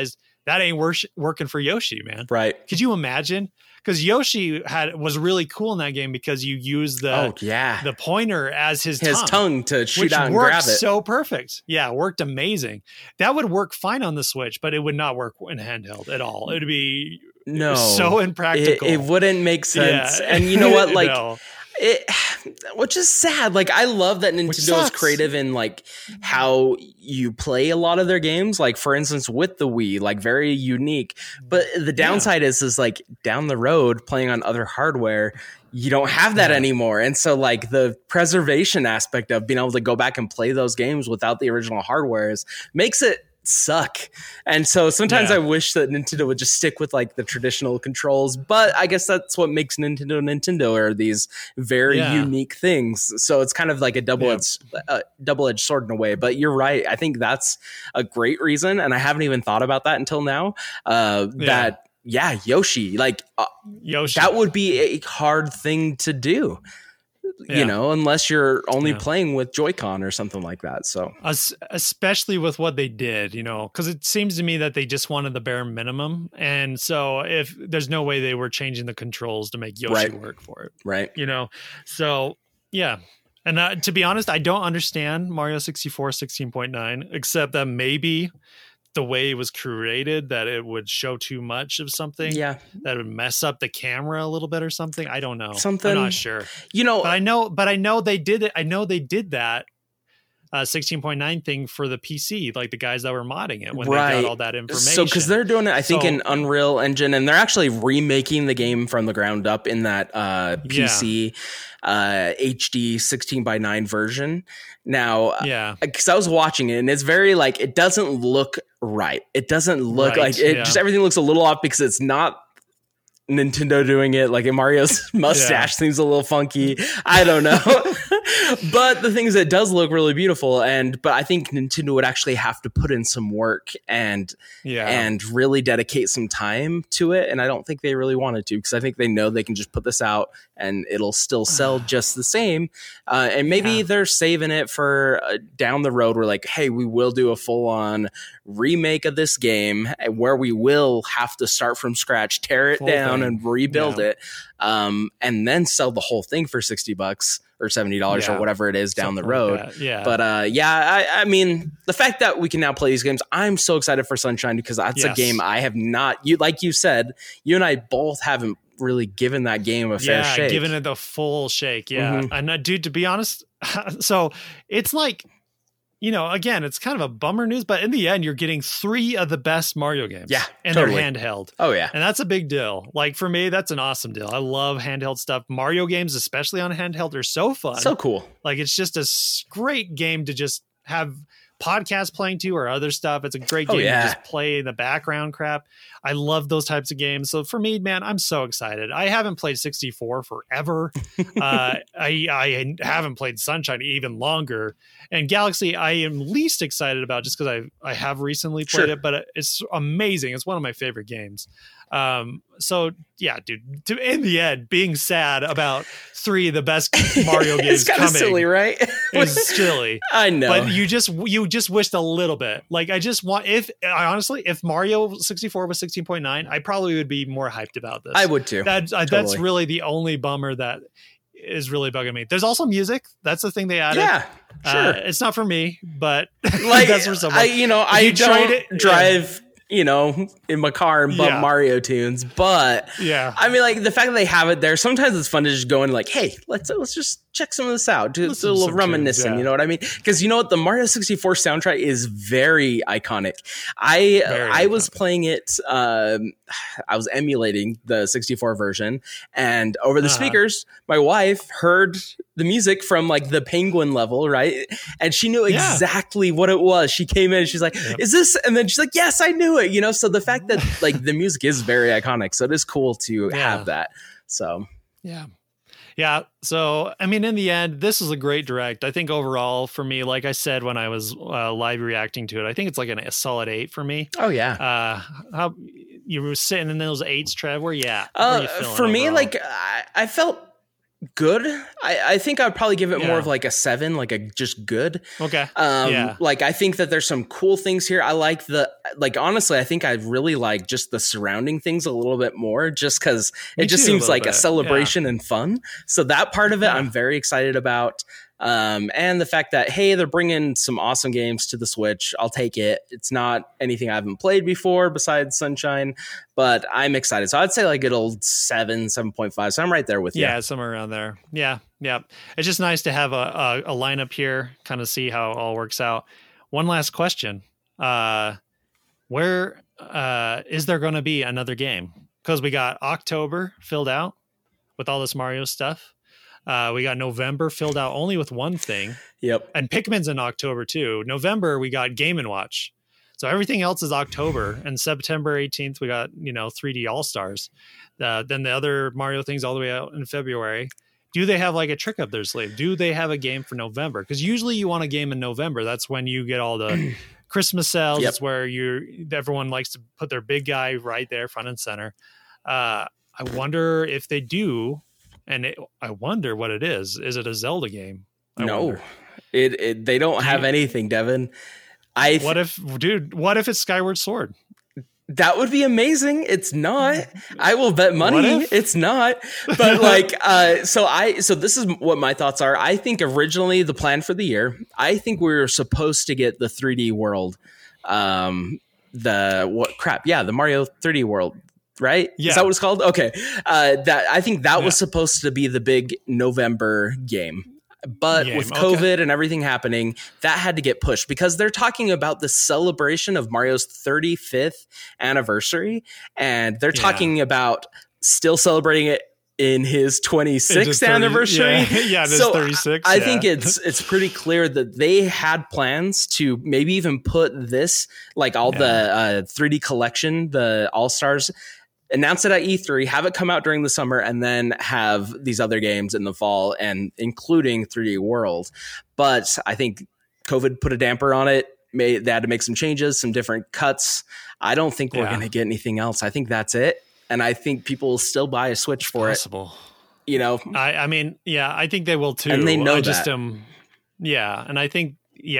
that ain't working for Yoshi, man. Right. Could you imagine? Because Yoshi was really cool in that game because you use the pointer as his tongue to shoot out and grab it. So perfect. Yeah, it worked amazing. That would work fine on the Switch, but it would not work in handheld at all. It would be so impractical. It wouldn't make sense. Yeah. And you know what? Like, which is sad. Like, I love that Nintendo is creative in like how you play a lot of their games. Like, for instance, with the Wii, like very unique. But the downside is like down the road playing on other hardware, you don't have that anymore. And so like the preservation aspect of being able to go back and play those games without the original hardware makes it suck. And so sometimes I wish that Nintendo would just stick with like the traditional controls, but I guess that's what makes Nintendo are these very unique things. So it's kind of like a double-edged sword in a way. But you're right. I think that's a great reason, and I haven't even thought about that until now. Yoshi, like Yoshi, that would be a hard thing to do. You know, unless you're only playing with Joy-Con or something like that. So, especially with what they did, you know, because it seems to me that they just wanted the bare minimum. And so if there's no way they were changing the controls to make Yoshi work for it. Right. You know, so yeah. And to be honest, I don't understand Mario 64 16.9, except that maybe the way it was created, that it would show too much of something, that would mess up the camera a little bit or something. I don't know. I'm not sure. You know, but I know they did it. I know they did that 16.9 thing for the PC, like the guys that were modding it when they got all that information. So because they're doing it, I think in Unreal Engine, and they're actually remaking the game from the ground up in that PC HD 16:9 version. Now, because I was watching it, and it's very like, it doesn't look right. It doesn't look like it. Just everything looks a little off because it's not Nintendo doing it. Like Mario's mustache seems a little funky. I don't know. But the thing is, it does look really beautiful. But I think Nintendo would actually have to put in some work and really dedicate some time to it. And I don't think they really wanted to, because I think they know they can just put this out and it'll still sell just the same. And maybe they're saving it for down the road. We're like, hey, we will do a full on remake of this game where we will have to start from scratch, tear it down and rebuild it, and then sell the whole thing for $60 or $70 or whatever it is down the road. Like but I mean, the fact that we can now play these games, I'm so excited for Sunshine, because that's a game I have not, like you said, you and I both haven't really given that game a fair shake. Given it the full shake. And dude, to be honest, so it's like, you know, again, it's kind of a bummer news, but in the end, you're getting 3 of the best Mario games. And they're handheld. Oh, yeah. And that's a big deal. Like, for me, that's an awesome deal. I love handheld stuff. Mario games, especially on handheld, are so fun. So cool. Like, it's just a great game to just have podcasts playing to or other stuff. It's a great game to just play in the background crap. I love those types of games. So for me, man, I'm so excited. I haven't played 64 forever. I haven't played Sunshine even longer. And Galaxy, I am least excited about just because I have recently played it, but it's amazing. It's one of my favorite games. So yeah, dude, in the end, being sad about 3 of the best Mario games it's kind of silly, right? It's silly. I know. But you just wished a little bit. Like, I just want, if Mario 64 was 16.9, I probably would be more hyped about this. I would too. That's really the only bummer that is really bugging me. There's also music. That's the thing they added. Yeah, sure. It's not for me, but like, that's for someone. I don't drive in my car and bump Mario tunes, but I mean, like, the fact that they have it there, sometimes it's fun to just go in like, hey, let's just check some of this out, do a little reminiscing, you know what I mean? Because you know what, the Mario 64 soundtrack is very iconic. I was playing it, I was emulating the 64 version, and over the speakers, my wife heard the music from like the Penguin level, right? And she knew exactly what it was. She came in and she's like, is this? And then she's like, yes, I knew it, so the fact that like the music is very iconic, so it is cool to have that. So yeah. So, I mean, in the end, this is a great direct. I think overall for me, like I said, when I was live reacting to it, I think it's like a solid 8 for me. Oh yeah. How you were sitting in those 8s, Trev? Where you feeling for me, overall? like I felt Good. I think I'd probably give it more of like a 7, like a just good. Okay. Like I think that there's some cool things here. I like honestly, I think I really like just the surrounding things a little bit more, just because it just seems like a celebration and fun. So that part of it, I'm very excited about. And the fact that, hey, they're bringing some awesome games to the Switch. I'll take it. It's not anything I haven't played before besides Sunshine, but I'm excited. So I'd say like it'll 7.5. So I'm right there with you. Yeah, somewhere around there. Yeah. It's just nice to have a lineup here, kind of see how it all works out. One last question. Where is there going to be another game? Because we got October filled out with all this Mario stuff. We got November filled out only with one thing. Yep. And Pikmin's in October too. November, we got Game & Watch. So everything else is October. And September 18th, we got, 3D All-Stars. Then the other Mario things all the way out in February. Do they have like a trick up their sleeve? Do they have a game for November? Because usually you want a game in November. That's when you get all the Christmas sales. It's where everyone likes to put their big guy right there, front and center. I wonder if they do. And I wonder what it is. Is it a Zelda game? No, they don't have anything, Devin. What if it's Skyward Sword? That would be amazing. It's not. I will bet money it's not. But so this is what my thoughts are. I think originally the plan for the year, I think we were supposed to get the 3D World, the Mario 3D World. Right? Yeah. Is that what it's called? Okay. I think that was supposed to be the big November game. But with COVID and everything happening, that had to get pushed because they're talking about the celebration of Mario's 35th anniversary. And they're talking about still celebrating it in his 26th anniversary. This 36. I think it's pretty clear that they had plans to maybe even put this, like all the 3D collection, the All-Stars, announce it at E3, have it come out during the summer, and then have these other games in the fall, and including 3D World. But I think COVID put a damper on it. They had to make some changes, some different cuts. I don't think we're going to get anything else. I think that's it. And I think people will still buy a Switch for it. I mean, I think they will too. And they know that. And I think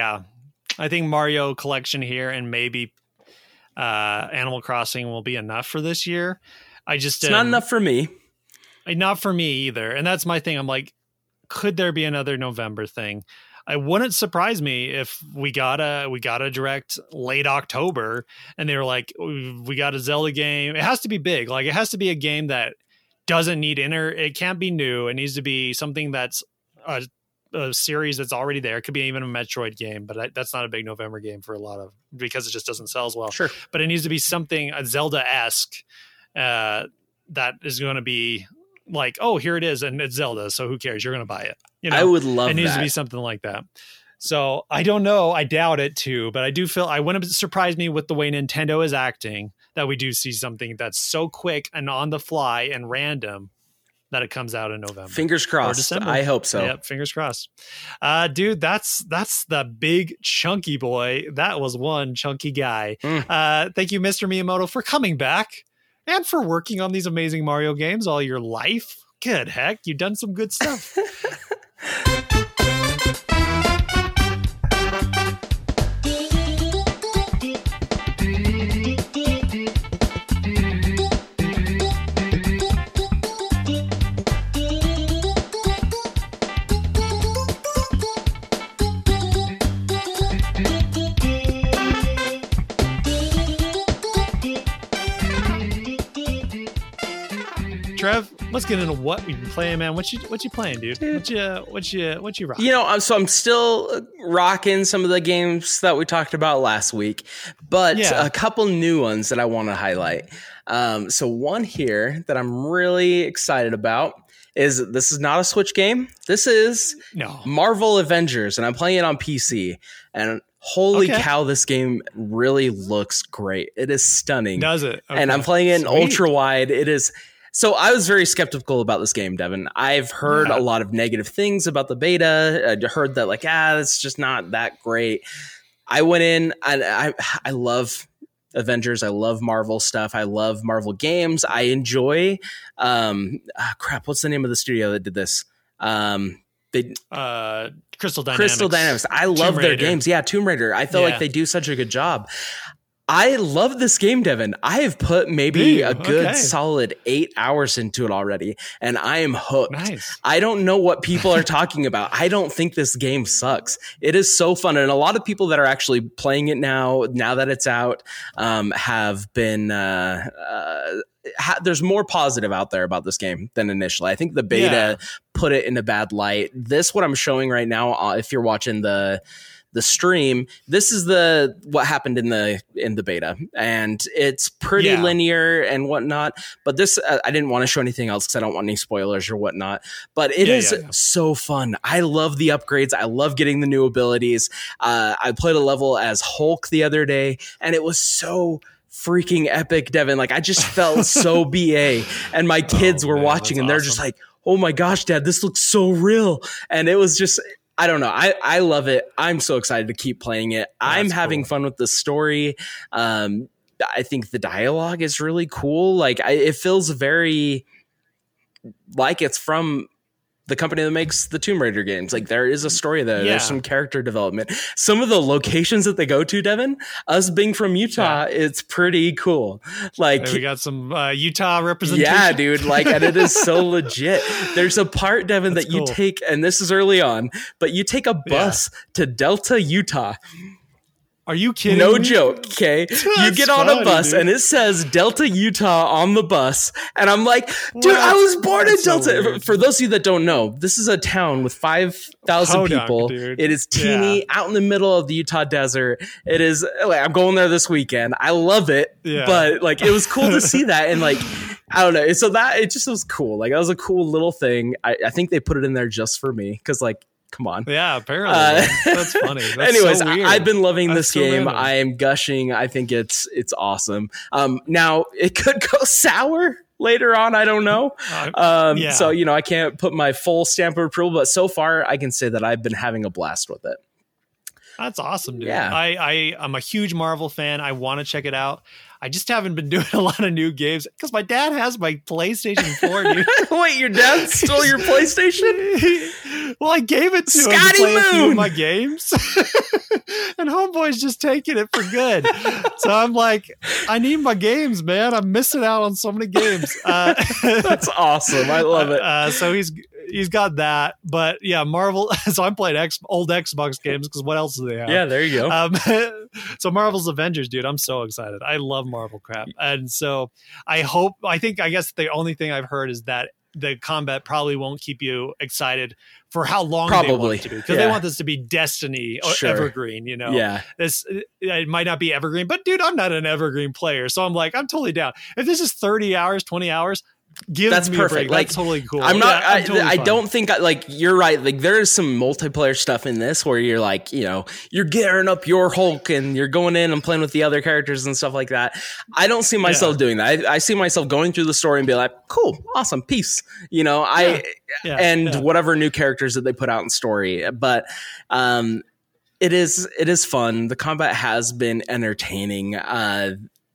Mario Collection here and maybe Animal Crossing will be enough for this year. It's not enough for me. Not for me either. And that's my thing. I'm like, could there be another November thing? It wouldn't surprise me if we got a direct late October and they were like, we got a Zelda game. It has to be big. Like it has to be a game that doesn't need it can't be new. It needs to be something that's a series that's already there. It could be even a Metroid game, but that's not a big November game for a lot of, because it just doesn't sell as well. Sure. But it needs to be something, a Zelda-esque, that is going to be like, oh, here it is, and it's Zelda, so who cares? You're going to buy it. I would love it. It needs to be something like that. So I don't know. I doubt it too, but I do feel I wouldn't surprise me with the way Nintendo is acting that we do see something that's so quick and on the fly and random that it comes out in November. Fingers crossed. I hope so. Yep, fingers crossed. Dude, that's the big chunky boy. That was one chunky guy. Thank you, Mr. Miyamoto, for coming back and for working on these amazing Mario games all your life. Good heck, you've done some good stuff. Trev, let's get into what we've been playing, man. What you playing, dude? What you rocking? So I'm still rocking some of the games that we talked about last week, but a couple new ones that I want to highlight. So one here that I'm really excited about is this is not a Switch game. This is Marvel Avengers, and I'm playing it on PC. And holy cow, this game really looks great. It is stunning. Does it? Okay. And I'm playing it in ultra wide. It is. So I was very skeptical about this game, Devin. I've heard a lot of negative things about the beta. I heard that it's just not that great. I went in and I love Avengers. I love Marvel stuff. I love Marvel games. I enjoy what's the name of the studio that did this? Crystal Dynamics. Crystal Dynamics. I love their games. Yeah, Tomb Raider. I feel like they do such a good job. I love this game, Devin. I have put maybe a good solid 8 hours into it already, and I am hooked. Nice. I don't know what people are talking about. I don't think this game sucks. It is so fun, and a lot of people that are actually playing it now that it's out, have been. There's more positive out there about this game than initially. I think the beta put it in a bad light. What I'm showing right now, if you're watching the stream, this is what happened in the beta, and it's pretty linear and whatnot. But this, I didn't want to show anything else because I don't want any spoilers or whatnot. But it is so fun. I love the upgrades. I love getting the new abilities. I played a level as Hulk the other day, and it was so freaking epic, Devin. Like, I just felt so BA, and my kids were watching, and they're just like, "Oh my gosh, Dad, this looks so real!" And it was just. I don't know. I love it. I'm so excited to keep playing it. I'm having fun with the story. I think the dialogue is really cool. Like, it feels very like it's from the company that makes the Tomb Raider games. Like, there is a story there. There's some character development. Some of the locations that they go to, Devin, us being from Utah, it's pretty cool. Like, we got some Utah representation. Yeah, dude. Like, and it is so legit. There's a part, Devin, that you take, and this is early on, but you take a bus to Delta, Utah. Are you kidding? No joke, okay? You get on a bus, and it says Delta, Utah on the bus. And I'm like, dude, I was born in Delta. So for those of you that don't know, this is a town with 5,000 people. It is teeny, out in the middle of the Utah desert. It is, like, I'm going there this weekend. I love it. But, like, it was cool to see that. And, like, I don't know. So it just was cool. Like, that was a cool little thing. I think they put it in there just for me because, like, come on. Yeah, apparently. That's funny. That's anyways, so I've been loving this game. I am gushing. I think it's awesome. Now, it could go sour later on. I don't know. So, I can't put my full stamp of approval, but so far I can say that I've been having a blast with it. That's awesome, dude. Yeah. I'm a huge Marvel fan. I want to check it out. I just haven't been doing a lot of new games because my dad has my PlayStation 4, dude. Wait, your dad stole your PlayStation? Well, I gave it to him to play a few of my games. And Homeboy's just taking it for good. So I'm like, I need my games, man. I'm missing out on so many games. That's awesome. I love it. So he's got that. But yeah, Marvel. So I'm playing old Xbox games because what else do they have? Yeah, there you go. So Marvel's Avengers, dude. I'm so excited. I love Marvel crap. And so I guess the only thing I've heard is that the combat probably won't keep you excited for how long they want it to be, because they want this to be Destiny or evergreen, it might not be evergreen, but dude, I'm not an evergreen player, so I'm like, I'm totally down. If this is 30 hours 20 hours, that's me perfect. Like, that's totally cool. I'm not. I don't think like you're right. Like, there is some multiplayer stuff in this where you're like, you're gearing up your Hulk and you're going in and playing with the other characters and stuff like that. I don't see myself doing that. I see myself going through the story and be like, cool, awesome, peace. Whatever new characters that they put out in story, but it is fun. The combat has been entertaining. I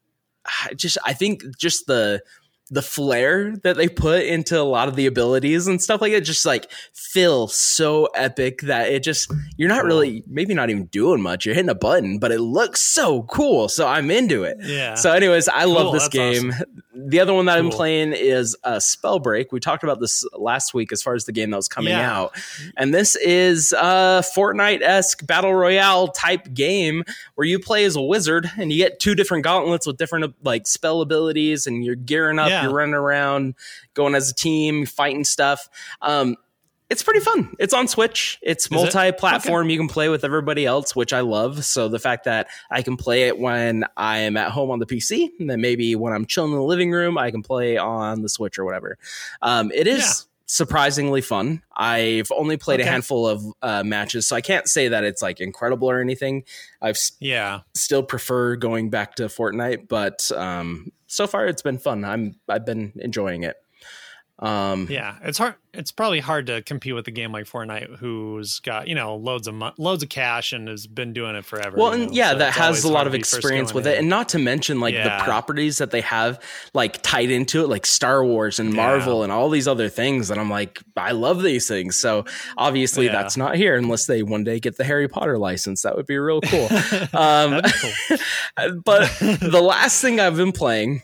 think the flair that they put into a lot of the abilities and stuff like it just like feel so epic that it just, you're not really, maybe not even doing much. You're hitting a button, but it looks so cool. So I'm into it. Yeah. So anyways, I love this game. Awesome. The other one that I'm playing is Spellbreak. We talked about this last week as far as the game that was coming out. And this is a Fortnite-esque battle royale type game where you play as a wizard and you get 2 different gauntlets with different like spell abilities, and you're gearing up, you're running around, going as a team, fighting stuff. It's pretty fun. It's on Switch. It's multi-platform. Okay. You can play with everybody else, which I love. So the fact that I can play it when I am at home on the PC, and then maybe when I'm chilling in the living room, I can play on the Switch or whatever. It is surprisingly fun. I've only played a handful of matches, so I can't say that it's like incredible or anything. I've still prefer going back to Fortnite, but so far it's been fun. I've been enjoying it. Yeah, it's hard. It's probably hard to compete with a game like Fortnite, who's got, you know, loads of cash and has been doing it forever. Well, you and know? yeah, So that it's has always a lot hard of to be first experience going with it, in. and not to mention like the properties that they have like tied into it, like Star Wars and Marvel and all these other things. And I'm like, I love these things. So obviously that's not here unless they one day get the Harry Potter license. That would be real cool. That'd be cool. But the last thing I've been playing,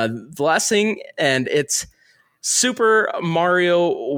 and it's Super Mario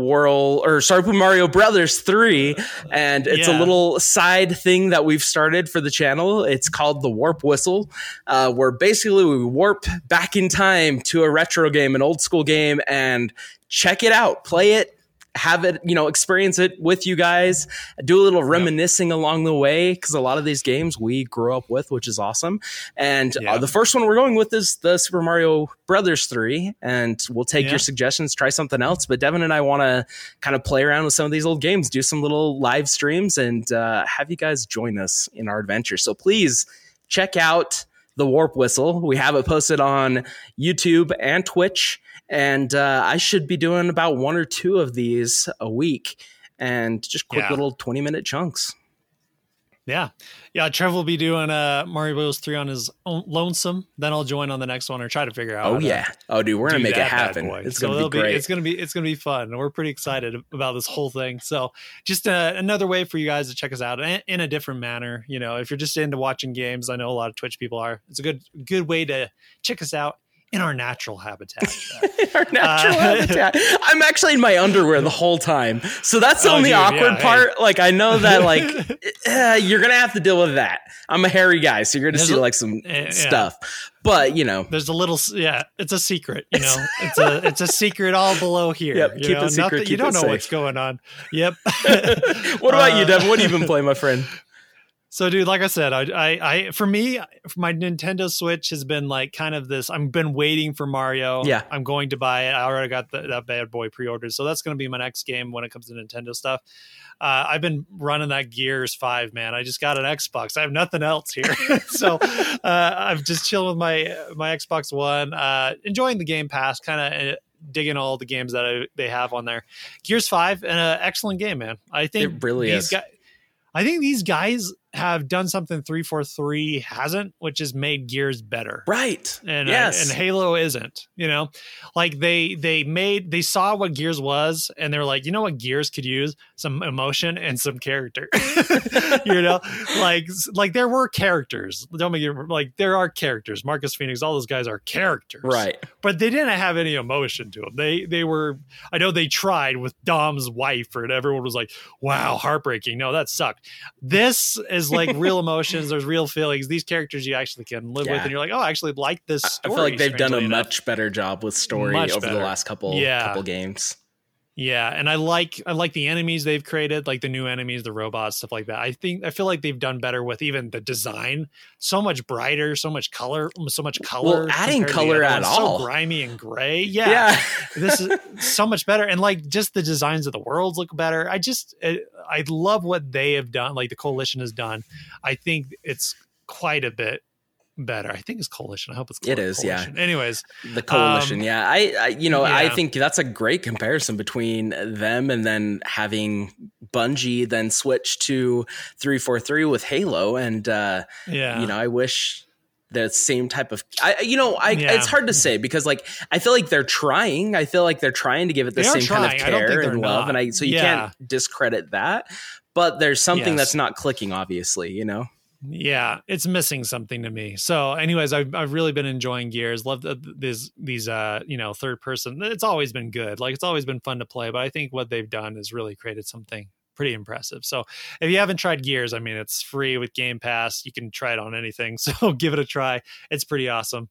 Brothers 3, and it's a little side thing that we've started for the channel. It's called the Warp Whistle, where basically we warp back in time to a retro game, an old school game, and check it out, play it, have it, you know, experience it with you guys, do a little reminiscing along the way, because a lot of these games we grew up with, which is awesome. And the first one we're going with is the Super Mario Brothers 3, and we'll take your suggestions, try something else. But Devin and I want to kind of play around with some of these old games, do some little live streams, and have you guys join us in our adventure. So please check out the Warp Whistle. We have it posted on YouTube and Twitch. And I should be doing about 1 or 2 of these a week, and just quick little 20-minute chunks. Yeah. Trev will be doing Mario Bros. 3 on his own lonesome. Then I'll join on the next one or try to figure out. Oh, dude, we're gonna make it happen. It's gonna be great. It's gonna be fun, and we're pretty excited about this whole thing. So, just another way for you guys to check us out in a different manner. You know, if you're just into watching games, I know a lot of Twitch people are. It's a good way to check us out in our natural habitat. Habitat. I'm actually in my underwear the whole time. So that's the only awkward part. Hey. Like, I know that like you're going to have to deal with that. I'm a hairy guy, so you're going to see like some stuff. But, you know, there's a little, it's a secret, you know, it's a secret all below here. Yep, keep it secret. You don't know what's going on. Yep. What about you, Devin? What have you been playing, my friend? So, dude, like I said, for me, my Nintendo Switch has been like kind of this. I've been waiting for Mario. Yeah, I'm going to buy it. I already got that bad boy pre-ordered, so that's going to be my next game when it comes to Nintendo stuff. I've been running that Gears 5, man. I just got an Xbox. I have nothing else here, so I'm just chilling with my Xbox One, enjoying the Game Pass, kind of digging all the games that they have on there. Gears 5, an excellent game, man. I think it really is. I think these guys have done something 343 hasn't, which has made Gears better. Right. And and Halo isn't, you know, like they saw what Gears was, and they're like, you know what Gears could use? Some emotion and some character. You know, like there were characters. Don't make it like there are characters. Marcus Phoenix, all those guys are characters. Right. But they didn't have any emotion to them. They were, I know they tried with Dom's wife, and everyone was like, wow, heartbreaking. No, that sucked. This is like real emotions. There's real feelings. These characters you actually can live with, and you're like, oh, I actually like this story. I feel like they've done a much better job with story over the last couple games. Yeah, and I like the enemies they've created, like the new enemies, the robots, stuff like that. I feel like they've done better with even the design. So much brighter, so much color. Well, adding color at all. So grimy and gray. Yeah. This is so much better, and like just the designs of the worlds look better. I love what they have done. Like the Coalition has done. I think it's quite a bit better. I think it's Coalition. I hope it's It is, Coalition. yeah. Anyways, the Coalition. I think that's a great comparison between them and then having Bungie then switch to 343 with Halo. And I wish the same type of it's hard to say because like I feel like they're trying. I feel like they're trying to give it the same kind of care and love, and so you can't discredit that. But there's something that's not clicking, obviously, you know. Yeah, it's missing something to me. So anyways, I've really been enjoying Gears. Love these third person. It's always been good. Like it's always been fun to play, but I think what they've done is really created something pretty impressive. So if you haven't tried Gears, I mean, it's free with Game Pass. You can try it on anything. So give it a try. It's pretty awesome.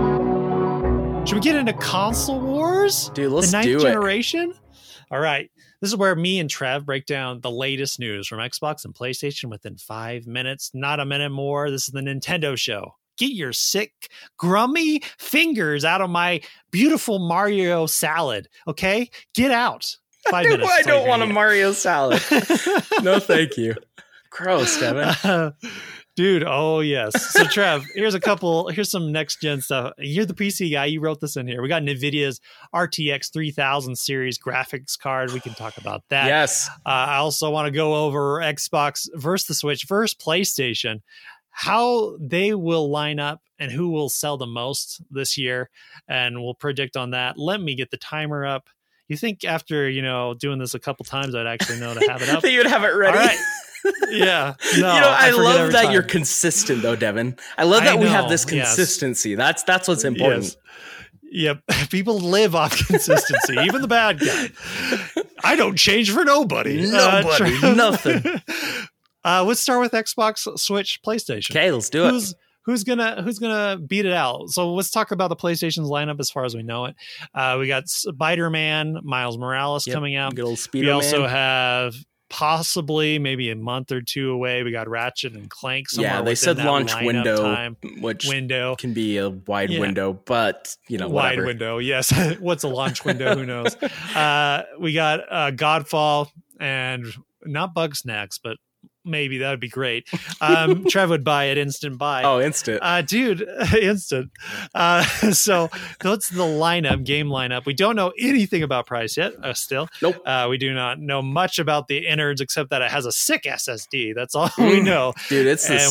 Should we get into console wars? Dude, let's do it. The ninth generation? All right. This is where me and Trev break down the latest news from Xbox and PlayStation within 5 minutes, not a minute more. This is the Nintendo Show. Get your sick, grummy fingers out of my beautiful Mario salad, okay? Get out. 5 minutes. I don't want a Mario salad. No, thank you. Gross, Devin. Dude, oh yes. So Trev, here's some next gen stuff. You're the PC guy. You wrote this in here. We got NVIDIA's RTX 3000 series graphics card. We can talk about that. Yes. I also want to go over Xbox versus the Switch versus PlayStation, how they will line up and who will sell the most this year. And we'll predict on that. Let me get the timer up. You think after, doing this a couple times, I'd actually know to have it up? That you'd have it ready. All right. Yeah. No, I love that you're consistent though, Devin. I love that we have this consistency. Yes. That's what's important. Yes. Yep. People live off consistency, even the bad guy. I don't change for nobody. Nothing. Let's start with Xbox, Switch, PlayStation. Okay, let's do it. Who's gonna beat it out? So let's talk about the PlayStation's lineup as far as we know it. We got Spider-Man, Miles Morales coming out. Good old Speedo We also have possibly maybe a month or two away. We got Ratchet and Clank. Yeah, they said launch window, which can be a wide window, but whatever. Wide window. Yes. What's a launch window? Who knows? We got Godfall and not Bugsnax, but maybe that would be great. Trev would buy it instant buy. Oh, instant. Dude, instant. So that's the game lineup. We don't know anything about price yet, still. Nope. We do not know much about the innards except that it has a sick SSD. That's all we know. Dude, it's the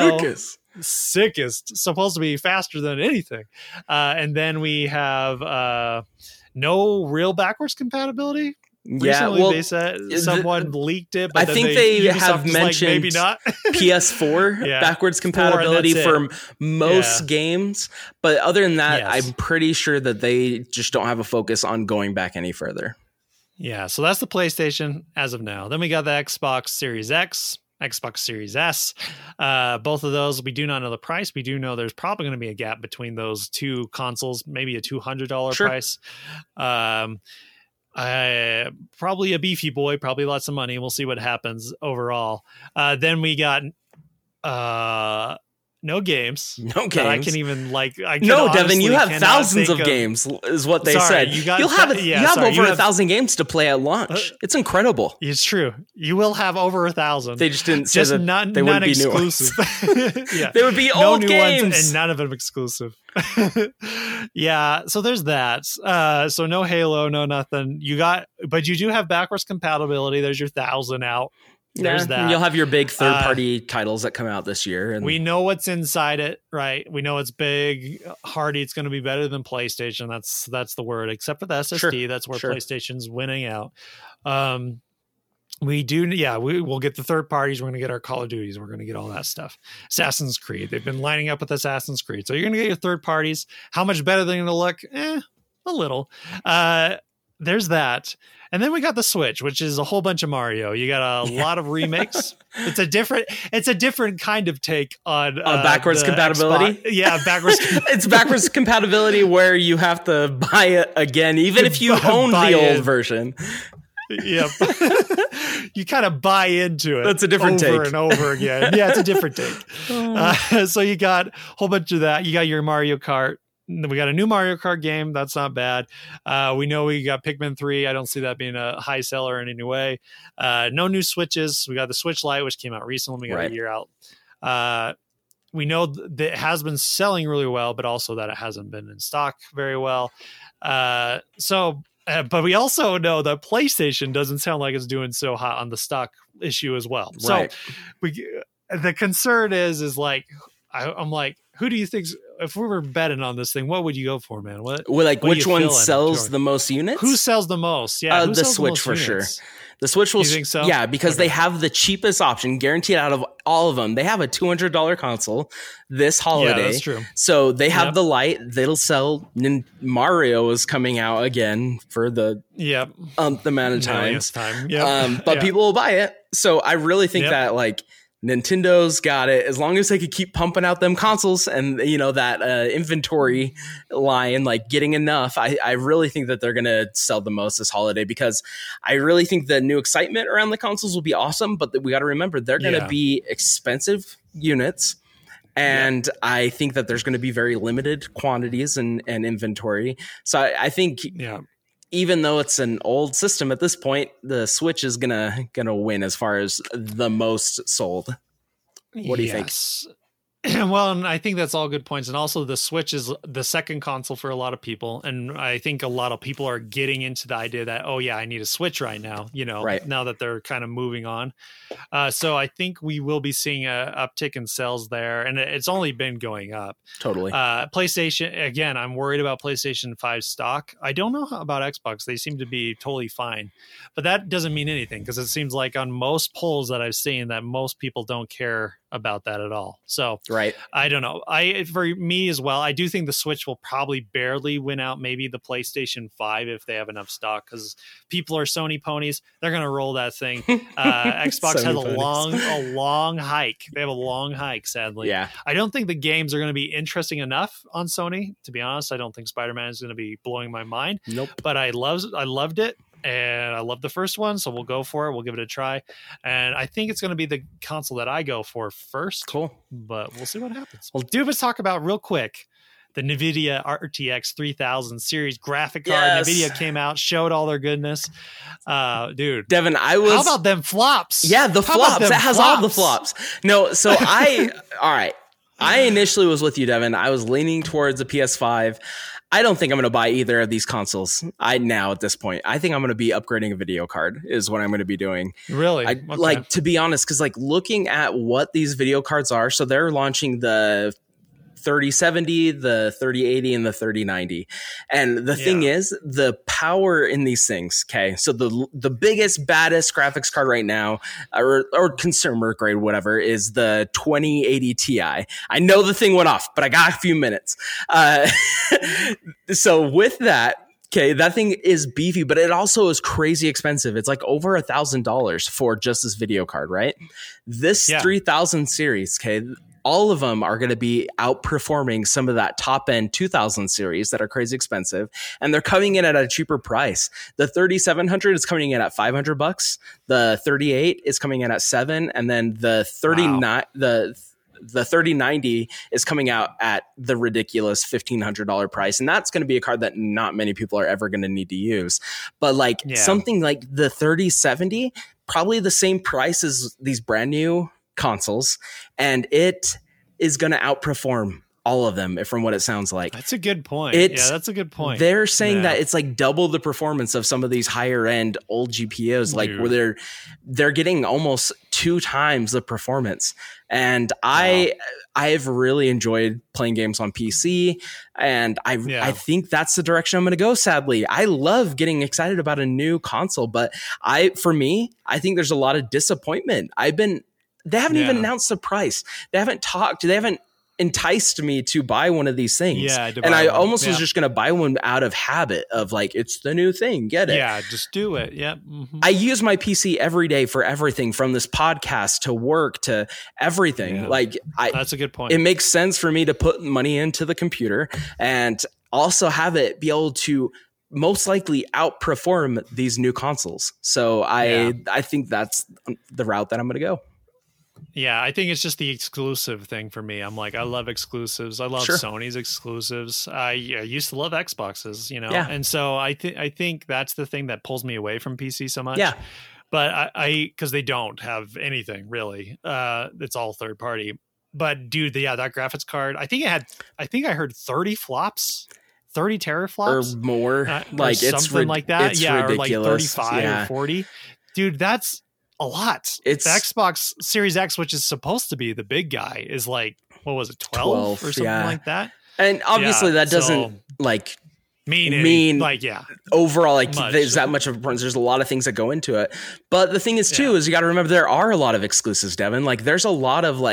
sickest. Supposed to be faster than anything. And then we have no real backwards compatibility. Recently, they said someone leaked it. But I think they have mentioned maybe not PS4 backwards compatibility for most games, but other than that, I'm pretty sure that they just don't have a focus on going back any further. Yeah, so that's the PlayStation as of now. Then we got the Xbox Series X, Xbox Series S. Both of those, we do not know the price. We do know there's probably going to be a gap between those two consoles, maybe a $200 price. Probably a beefy boy, probably lots of money. We'll see what happens overall. Then we got no games. I can even Devin, you have thousands of games, is what they said. You have over 1,000 games to play at launch. It's incredible. It's true. You will have over 1,000. They just didn't say that they wouldn't be new ones. They would be old new games ones and none of them exclusive. Yeah, so there's that. So no Halo, no nothing. But you do have backwards compatibility. There's your 1,000 out. There's that. You'll have your big third-party titles that come out this year. And we know what's inside it, right? We know it's big, hardy. It's going to be better than PlayStation. That's the word, except for the SSD. That's where PlayStation's winning out. We do, we'll get the third parties. We're going to get our Call of Duties. We're going to get all that stuff. Assassin's Creed. They've been lining up with Assassin's Creed. So you're going to get your third parties. How much better they're going to look? A little. There's that. And then we got the Switch, which is a whole bunch of Mario. You got a lot of remakes. It's a different kind of take on backwards compatibility. Xbox. Yeah, backwards. It's backwards compatibility where you have to buy it again, even if you own the old version. Yep. You kind of buy into it. That's a different take. Over and over again. Yeah, it's a different take. So you got a whole bunch of that. You got your Mario Kart. We got a new Mario Kart game. That's not bad. We know we got Pikmin 3. I don't see that being a high seller in any way. No new Switches. We got the Switch Lite, which came out recently. We got a year out. We know that it has been selling really well, but also that it hasn't been in stock very well. But we also know that PlayStation doesn't sound like it's doing so hot on the stock issue as well. Right. So the concern is like, I'm like, who do you think, if we were betting on this thing, what would you go for, man? Which one sells the most units? Who sells the most? Yeah, the Switch for sure. The Switch will. You think so? Yeah, because they have the cheapest option guaranteed out of all of them. They have a $200 console this holiday. Yeah, that's true. So they have the Lite. They'll sell. Mario is coming out again for the amount of times. But people will buy it. So I really think that Nintendo's got it. As long as they could keep pumping out them consoles and, you know, that inventory line, like getting enough, I really think that they're going to sell the most this holiday, because I really think the new excitement around the consoles will be awesome. But we got to remember, they're going to be expensive units. And I think that there's going to be very limited quantities and inventory. So I think even though it's an old system at this point, the Switch is gonna win as far as the most sold. What do you think? Well, and I think that's all good points. And also the Switch is the second console for a lot of people. And I think a lot of people are getting into the idea that, oh yeah, I need a Switch right now, you know, now that they're kind of moving on. So I think we will be seeing a uptick in sales there. And it's only been going up. Totally. PlayStation, again, I'm worried about PlayStation 5 stock. I don't know about Xbox. They seem to be totally fine. But that doesn't mean anything, because it seems like on most polls that I've seen that most people don't care about that at all. So I don't know. For me as well, I do think the Switch will probably barely win out maybe the PlayStation 5 if they have enough stock, because people are Sony ponies. They're going to roll that thing. Xbox has a long hike. They have a long hike, sadly. Yeah. I don't think the games are going to be interesting enough on Sony, to be honest. I don't think Spider-Man is going to be blowing my mind. Nope. But I loved it. And I love the first one, so we'll go for it. We'll give it a try. And I think it's going to be the console that I go for first. Cool. But we'll see what happens. Well, let's talk about real quick the NVIDIA RTX 3000 series graphic card. NVIDIA came out, showed all their goodness. Dude. Devin, how about them flops? Yeah, the flops. That has all the flops. No, so all right. I initially was with you, Devin. I was leaning towards a PS5. I don't think I'm going to buy either of these consoles. At this point, I think I'm going to be upgrading a video card is what I'm going to be doing. Really? Like, to be honest, because like looking at what these video cards are, so they're launching the 3070, the 3080, and the 3090. And the thing is, the power in these things, okay? So the biggest, baddest graphics card right now, or consumer grade, whatever, is the 2080 Ti. I know the thing went off, but I got a few minutes. So with that, okay, that thing is beefy, but it also is crazy expensive. It's like over $1,000 for just this video card, right? This 3000 series, okay, all of them are going to be outperforming some of that top end 2000 series that are crazy expensive, and they're coming in at a cheaper price. The 3700 is coming in at $500. The 38 is coming in at $700, and then the 39 the 3090 is coming out at the ridiculous $1,500 price. And that's going to be a card that not many people are ever going to need to use. But something like the 3070, probably the same price as these brand new consoles, and it is going to outperform all of them from what it sounds like. That's a good point. That's a good point. They're saying that it's like double the performance of some of these higher end old GPUs, like where they're getting almost 2 times the performance. And I've really enjoyed playing games on PC, and I think that's the direction I'm going to go. Sadly, I love getting excited about a new console, but for me, I think there's a lot of disappointment. They haven't even announced the price. They haven't enticed me to buy one of these things. And I almost was just going to buy one out of habit of like, it's the new thing. Get it. Yeah, just do it. Yeah. Mm-hmm. I use my PC every day for everything from this podcast to work to everything. Yeah. That's a good point. It makes sense for me to put money into the computer and also have it be able to most likely outperform these new consoles. So I think that's the route that I'm going to go. Yeah, I think it's just the exclusive thing for me. I'm like, I love exclusives. I love Sony's exclusives. I used to love Xboxes, and so I think that's the thing that pulls me away from PC so much. Yeah, but because they don't have anything really. It's all third party. But dude, that graphics card. I think I heard 30 flops. 30 teraflops or more, it's something like that. It's or like ridiculous. 35 or 40. Dude, that's a lot. It's the Xbox Series X, which is supposed to be the big guy, is like, what was it, 12 or something like that? And obviously that doesn't mean overall there's that much of a difference. There's a lot of things that go into it. But the thing is too is you got to remember there are a lot of exclusives, Devin. Like there's a lot of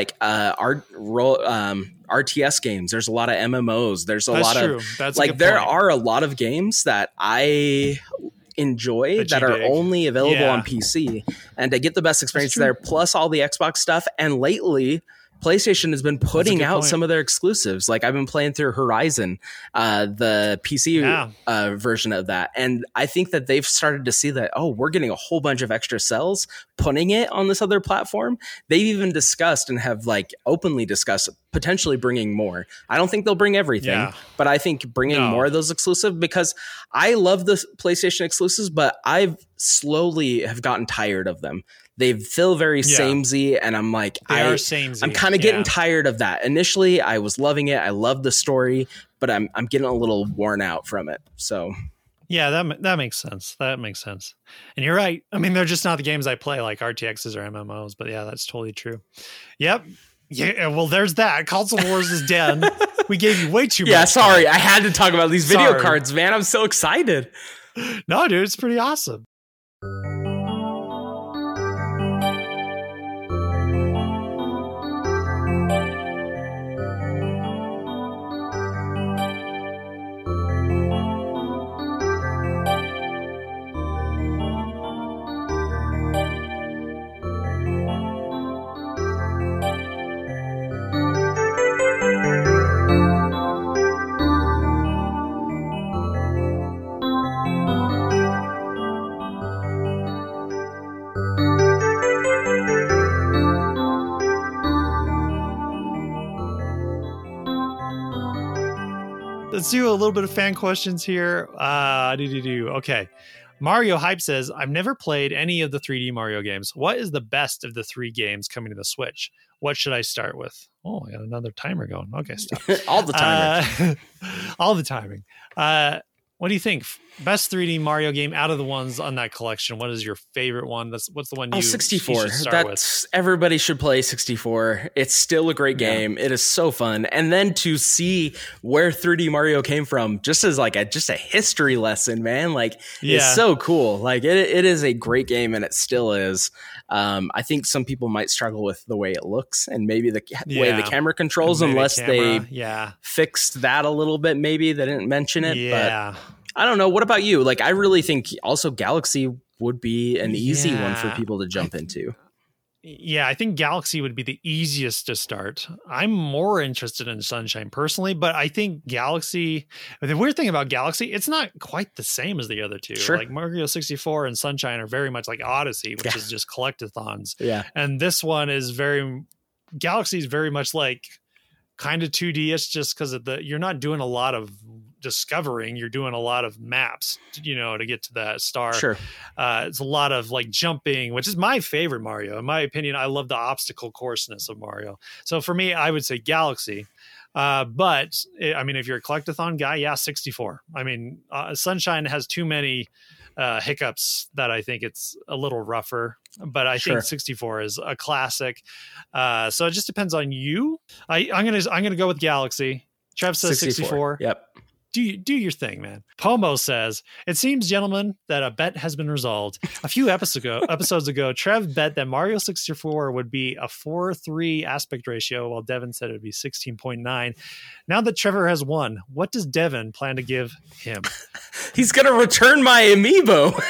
RTS games. There's a lot of MMOs. There's a lot of there are a lot of games that I enjoy that are only available on PC, and to get the best experience there, plus all the Xbox stuff. And lately, PlayStation has been putting out some of their exclusives. Like I've been playing through Horizon, the PC version of that. And I think that they've started to see that, we're getting a whole bunch of extra cells, putting it on this other platform. They've even discussed and have like openly discussed potentially bringing more. I don't think they'll bring everything, but I think bringing more of those exclusive, because I love the PlayStation exclusives, but I've slowly have gotten tired of them. They feel very samey, and I'm like, I'm kind of getting tired of that. Initially, I was loving it. I loved the story, but I'm getting a little worn out from it. So, yeah, that makes sense. That makes sense. And you're right. I mean, they're just not the games I play, like RTXs or MMOs. But yeah, that's totally true. Yep. Yeah. Well, there's that. Console Wars is dead. We gave you way too much. Yeah. Sorry, I had to talk about these video cards, man. I'm so excited. No, dude, it's pretty awesome. Let's do a little bit of fan questions here. Okay. Mario Hype says, I've never played any of the 3D Mario games. What is the best of the 3 games coming to the Switch? What should I start with? Oh, I got another timer going. Okay, stop. All the timing. All the timing. What do you think? Best 3D Mario game out of the ones on that collection. What is your favorite one? What's the one you 64. You should start with? Everybody should play 64. It's still a great game. It is so fun. And then to see where 3D Mario came from, just as like a history lesson, man. Like it's so cool. Like it is a great game, and it still is. I think some people might struggle with the way it looks and maybe the way the camera controls, unless they fixed that a little bit. Maybe they didn't mention it. Yeah. But I don't know. What about you? Like, I really think also Galaxy would be an easy one for people to jump into. Yeah, I think Galaxy would be the easiest to start. I'm more interested in Sunshine personally, but I think Galaxy, the weird thing about Galaxy, it's not quite the same as the other two. Sure. Like Mario 64 and Sunshine are very much like Odyssey, which is just collectathons. Yeah. And this one is Galaxy is very much like kind of 2D. It's just because you're not doing a lot of discovering, you're doing a lot of maps, to get to that star. Sure. It's a lot of like jumping, which is my favorite Mario. In my opinion, I love the obstacle courseness of Mario. So for me, I would say Galaxy. But I mean, if you're a collectathon guy, 64. I mean, Sunshine has too many hiccups that I think it's a little rougher, but I think 64 is a classic. So it just depends on you. I'm gonna go with Galaxy. Trev says 64. Yep. Do your thing, man. Pomo says, it seems, gentlemen, that a bet has been resolved. A few episodes ago, Trev bet that Mario 64 would be a 4:3 aspect ratio, while Devin said it would be 16.9. Now that Trevor has won, what does Devin plan to give him? He's going to return my amiibo.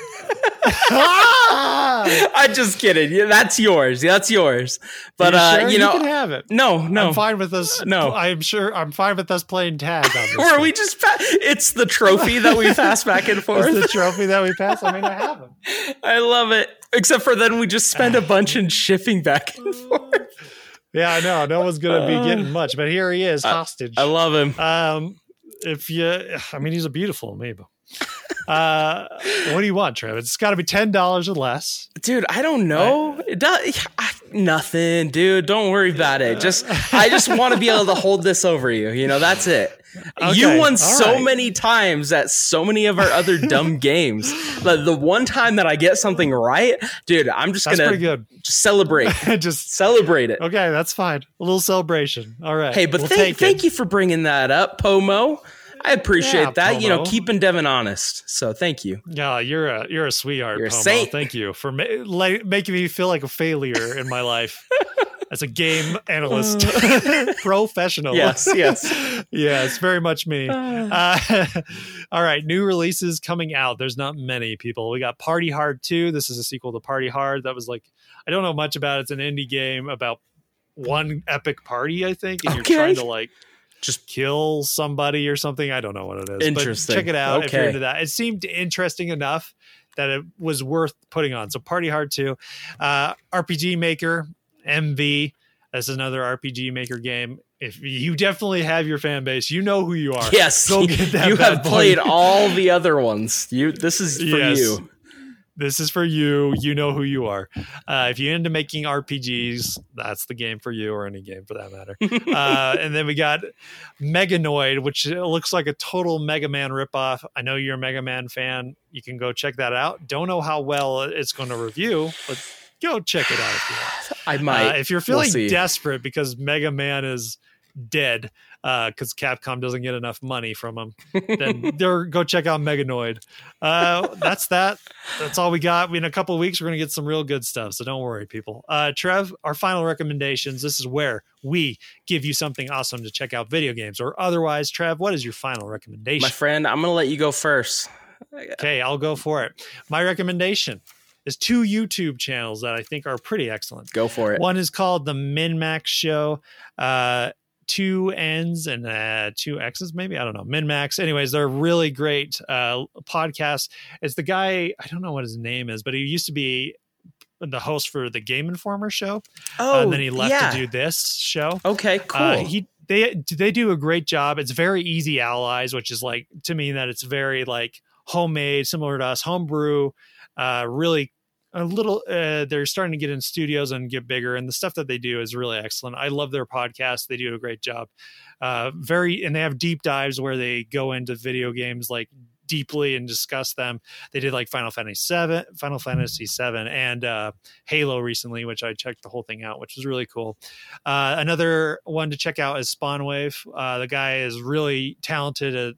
I'm just kidding. Yeah, that's yours. But sure? You can have it. No. I'm fine with us. No, I'm fine with us playing tag on this. Or we just it's the trophy that we pass back and forth. It's the trophy that we pass. I mean, I have them. I love it. Except for then we just spend a bunch in shipping back and forth. Yeah, I know. No one's gonna be getting much, but here he is, hostage. I love him. He's a beautiful amiibo. What do you want, Trev? It's got to be $10 or less, dude. I don't know. It does nothing, dude. Don't worry about it. I just want to be able to hold this over you. That's it. Okay, you won so many times at so many of our other dumb games. But the one time that I get something right, dude, I'm just gonna pretty good. Just celebrate. Just celebrate it. Okay, that's fine. A little celebration. All right. Hey, but thank you for bringing that up, Pomo. I appreciate that. Pomo. Keeping Devin honest. So thank you. Yeah, you're a sweetheart. You're a Pomo. saint. Thank you for making me feel like a failure in my life as a game analyst, professional. Yes. Yeah, it's very much me. All right, new releases coming out. There's not many, people. We got Party Hard 2. This is a sequel to Party Hard. That was like, I don't know much about it. It's an indie game about one epic party, I think, and you're trying to like just kill somebody or something. I don't know what it is. Interesting. But check it out if you're into that. It seemed interesting enough that it was worth putting on. So Party Hard 2. RPG Maker, MV. That's another RPG Maker game. If you definitely have your fan base, you know who you are. Yes, go get that. You have played all the other ones. This is for you. This is for you. You know who you are. If you're into making RPGs, that's the game for you, or any game for that matter. And then we got Meganoid, which looks like a total Mega Man ripoff. I know you're a Mega Man fan. You can go check that out. Don't know how well it's going to review, but go check it out if you want. I might. If you're feeling desperate because Mega Man is dead, because Capcom doesn't get enough money from them, then go check out Meganoid. That's all we got. In a couple of weeks, we're going to get some real good stuff, so don't worry, people. Trev, our final recommendations. This is where we give you something awesome to check out, video games or otherwise. Trev, what is your final recommendation? My friend, I'm going to let you go first. Okay, I'll go for it. My recommendation is 2 YouTube channels that I think are pretty excellent. Go for it. One is called The MinMax Show. 2 N's and 2 X's, maybe. I don't know. MinMax. Anyways, they're really great podcasts. It's the guy, I don't know what his name is, but he used to be the host for the Game Informer show. And then he left to do this show. Okay, cool. They do a great job. It's very Easy Allies, which is like, to me, that it's very like homemade, similar to us, homebrew, really a little they're starting to get in studios and get bigger, and the stuff that they do is really excellent. I love their podcast. They do a great job. And they have deep dives where they go into video games like deeply and discuss them. They did like Final Fantasy 7 and Halo recently, which I checked the whole thing out, which was really cool. Another one to check out is Spawnwave. The guy is really talented at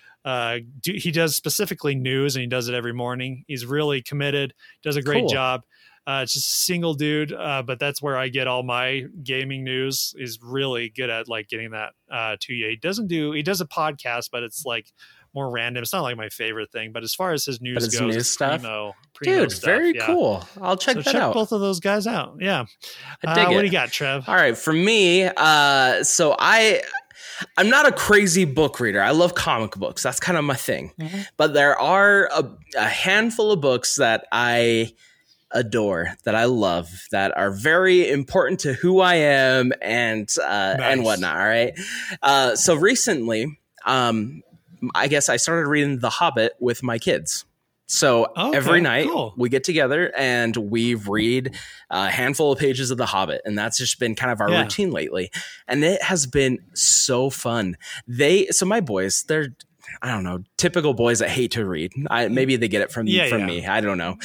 he does specifically news, and he does it every morning. He's really committed, does a great job. It's just a single dude, but that's where I get all my gaming news. He's really good at like getting that to you. He does a podcast, but it's like more random. It's not like my favorite thing, but as far as his news goes, news stuff, primo dude, stuff, very cool. I'll check that out. Both of those guys out. Yeah. I dig it. What do you got, Trev? All right. For me, I'm not a crazy book reader. I love comic books. That's kind of my thing. Mm-hmm. But there are a handful of books that I adore, that I love, that are very important to who I am and whatnot. All right. So recently, I guess I started reading The Hobbit with my kids. So every night we get together and we read a handful of pages of The Hobbit. And that's just been kind of our routine lately. And it has been so fun. So my boys, they're, I don't know, typical boys that hate to read. Maybe they get it from me. I don't know.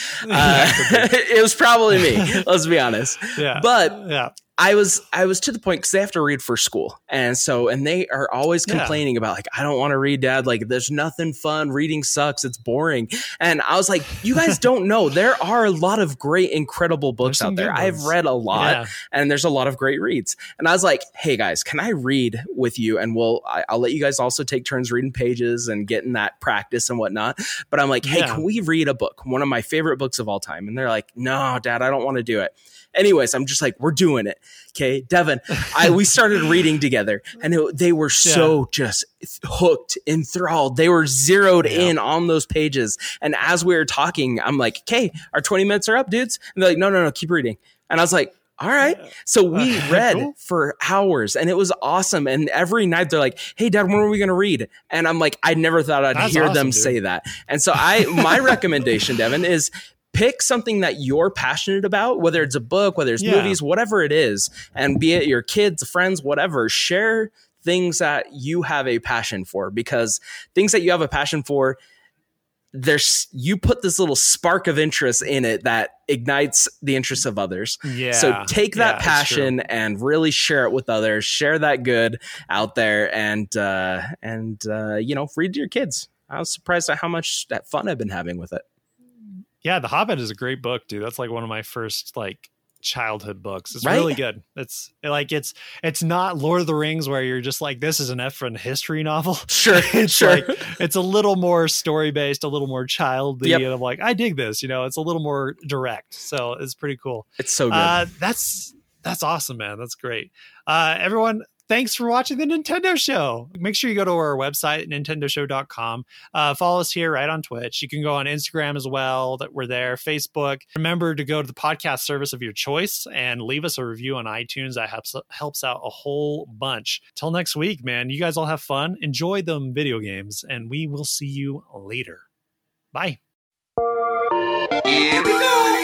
It was probably me. Let's be honest. Yeah. But I was to the point because they have to read for school. And they are always complaining about like, I don't want to read, Dad. Like there's nothing fun. Reading sucks. It's boring. And I was like, you guys don't know. There are a lot of great, incredible books out there. I've read a lot and there's a lot of great reads. And I was like, hey guys, can I read with you? And I'll let you guys also take turns reading pages and getting that practice and whatnot. But I'm like, hey, can we read a book? One of my favorite books of all time. And they're like, no, Dad, I don't want to do it. Anyways, I'm just like, we're doing it. Okay, Devin, we started reading together and they were so just hooked, enthralled. They were zeroed in on those pages. And as we were talking, I'm like, okay, our 20 minutes are up, dudes. And they're like, no, keep reading. And I was like, all right. So we read for hours and it was awesome. And every night they're like, hey, Dad, when are we going to read? And I'm like, I never thought I'd hear them say that. And so my recommendation, Devin, is pick something that you're passionate about, whether it's a book, whether it's movies, whatever it is, and be it your kids, friends, whatever, share things that you have a passion for, because things that you have a passion for, you put this little spark of interest in it that ignites the interest of others. Yeah. So take that passion and really share it with others, share that good out there and read to your kids. I was surprised at how much fun I've been having with it. Yeah, The Hobbit is a great book, dude. That's like one of my first like childhood books. It's really good. It's not Lord of the Rings where you're just like, this is an Efron history novel. Sure. It's like, it's a little more story based, a little more childly. And I'm like, I dig this, it's a little more direct. So it's pretty cool. It's so good. That's awesome, man. That's great. Everyone, thanks for watching the Nintendo Show. Make sure you go to our website, nintendoshow.com. Follow us here right on Twitch. You can go on Instagram as well, that we're there, Facebook. Remember to go to the podcast service of your choice and leave us a review on iTunes. That helps out a whole bunch. Till next week, man. You guys all have fun. Enjoy them video games, and we will see you later. Bye. Here we go.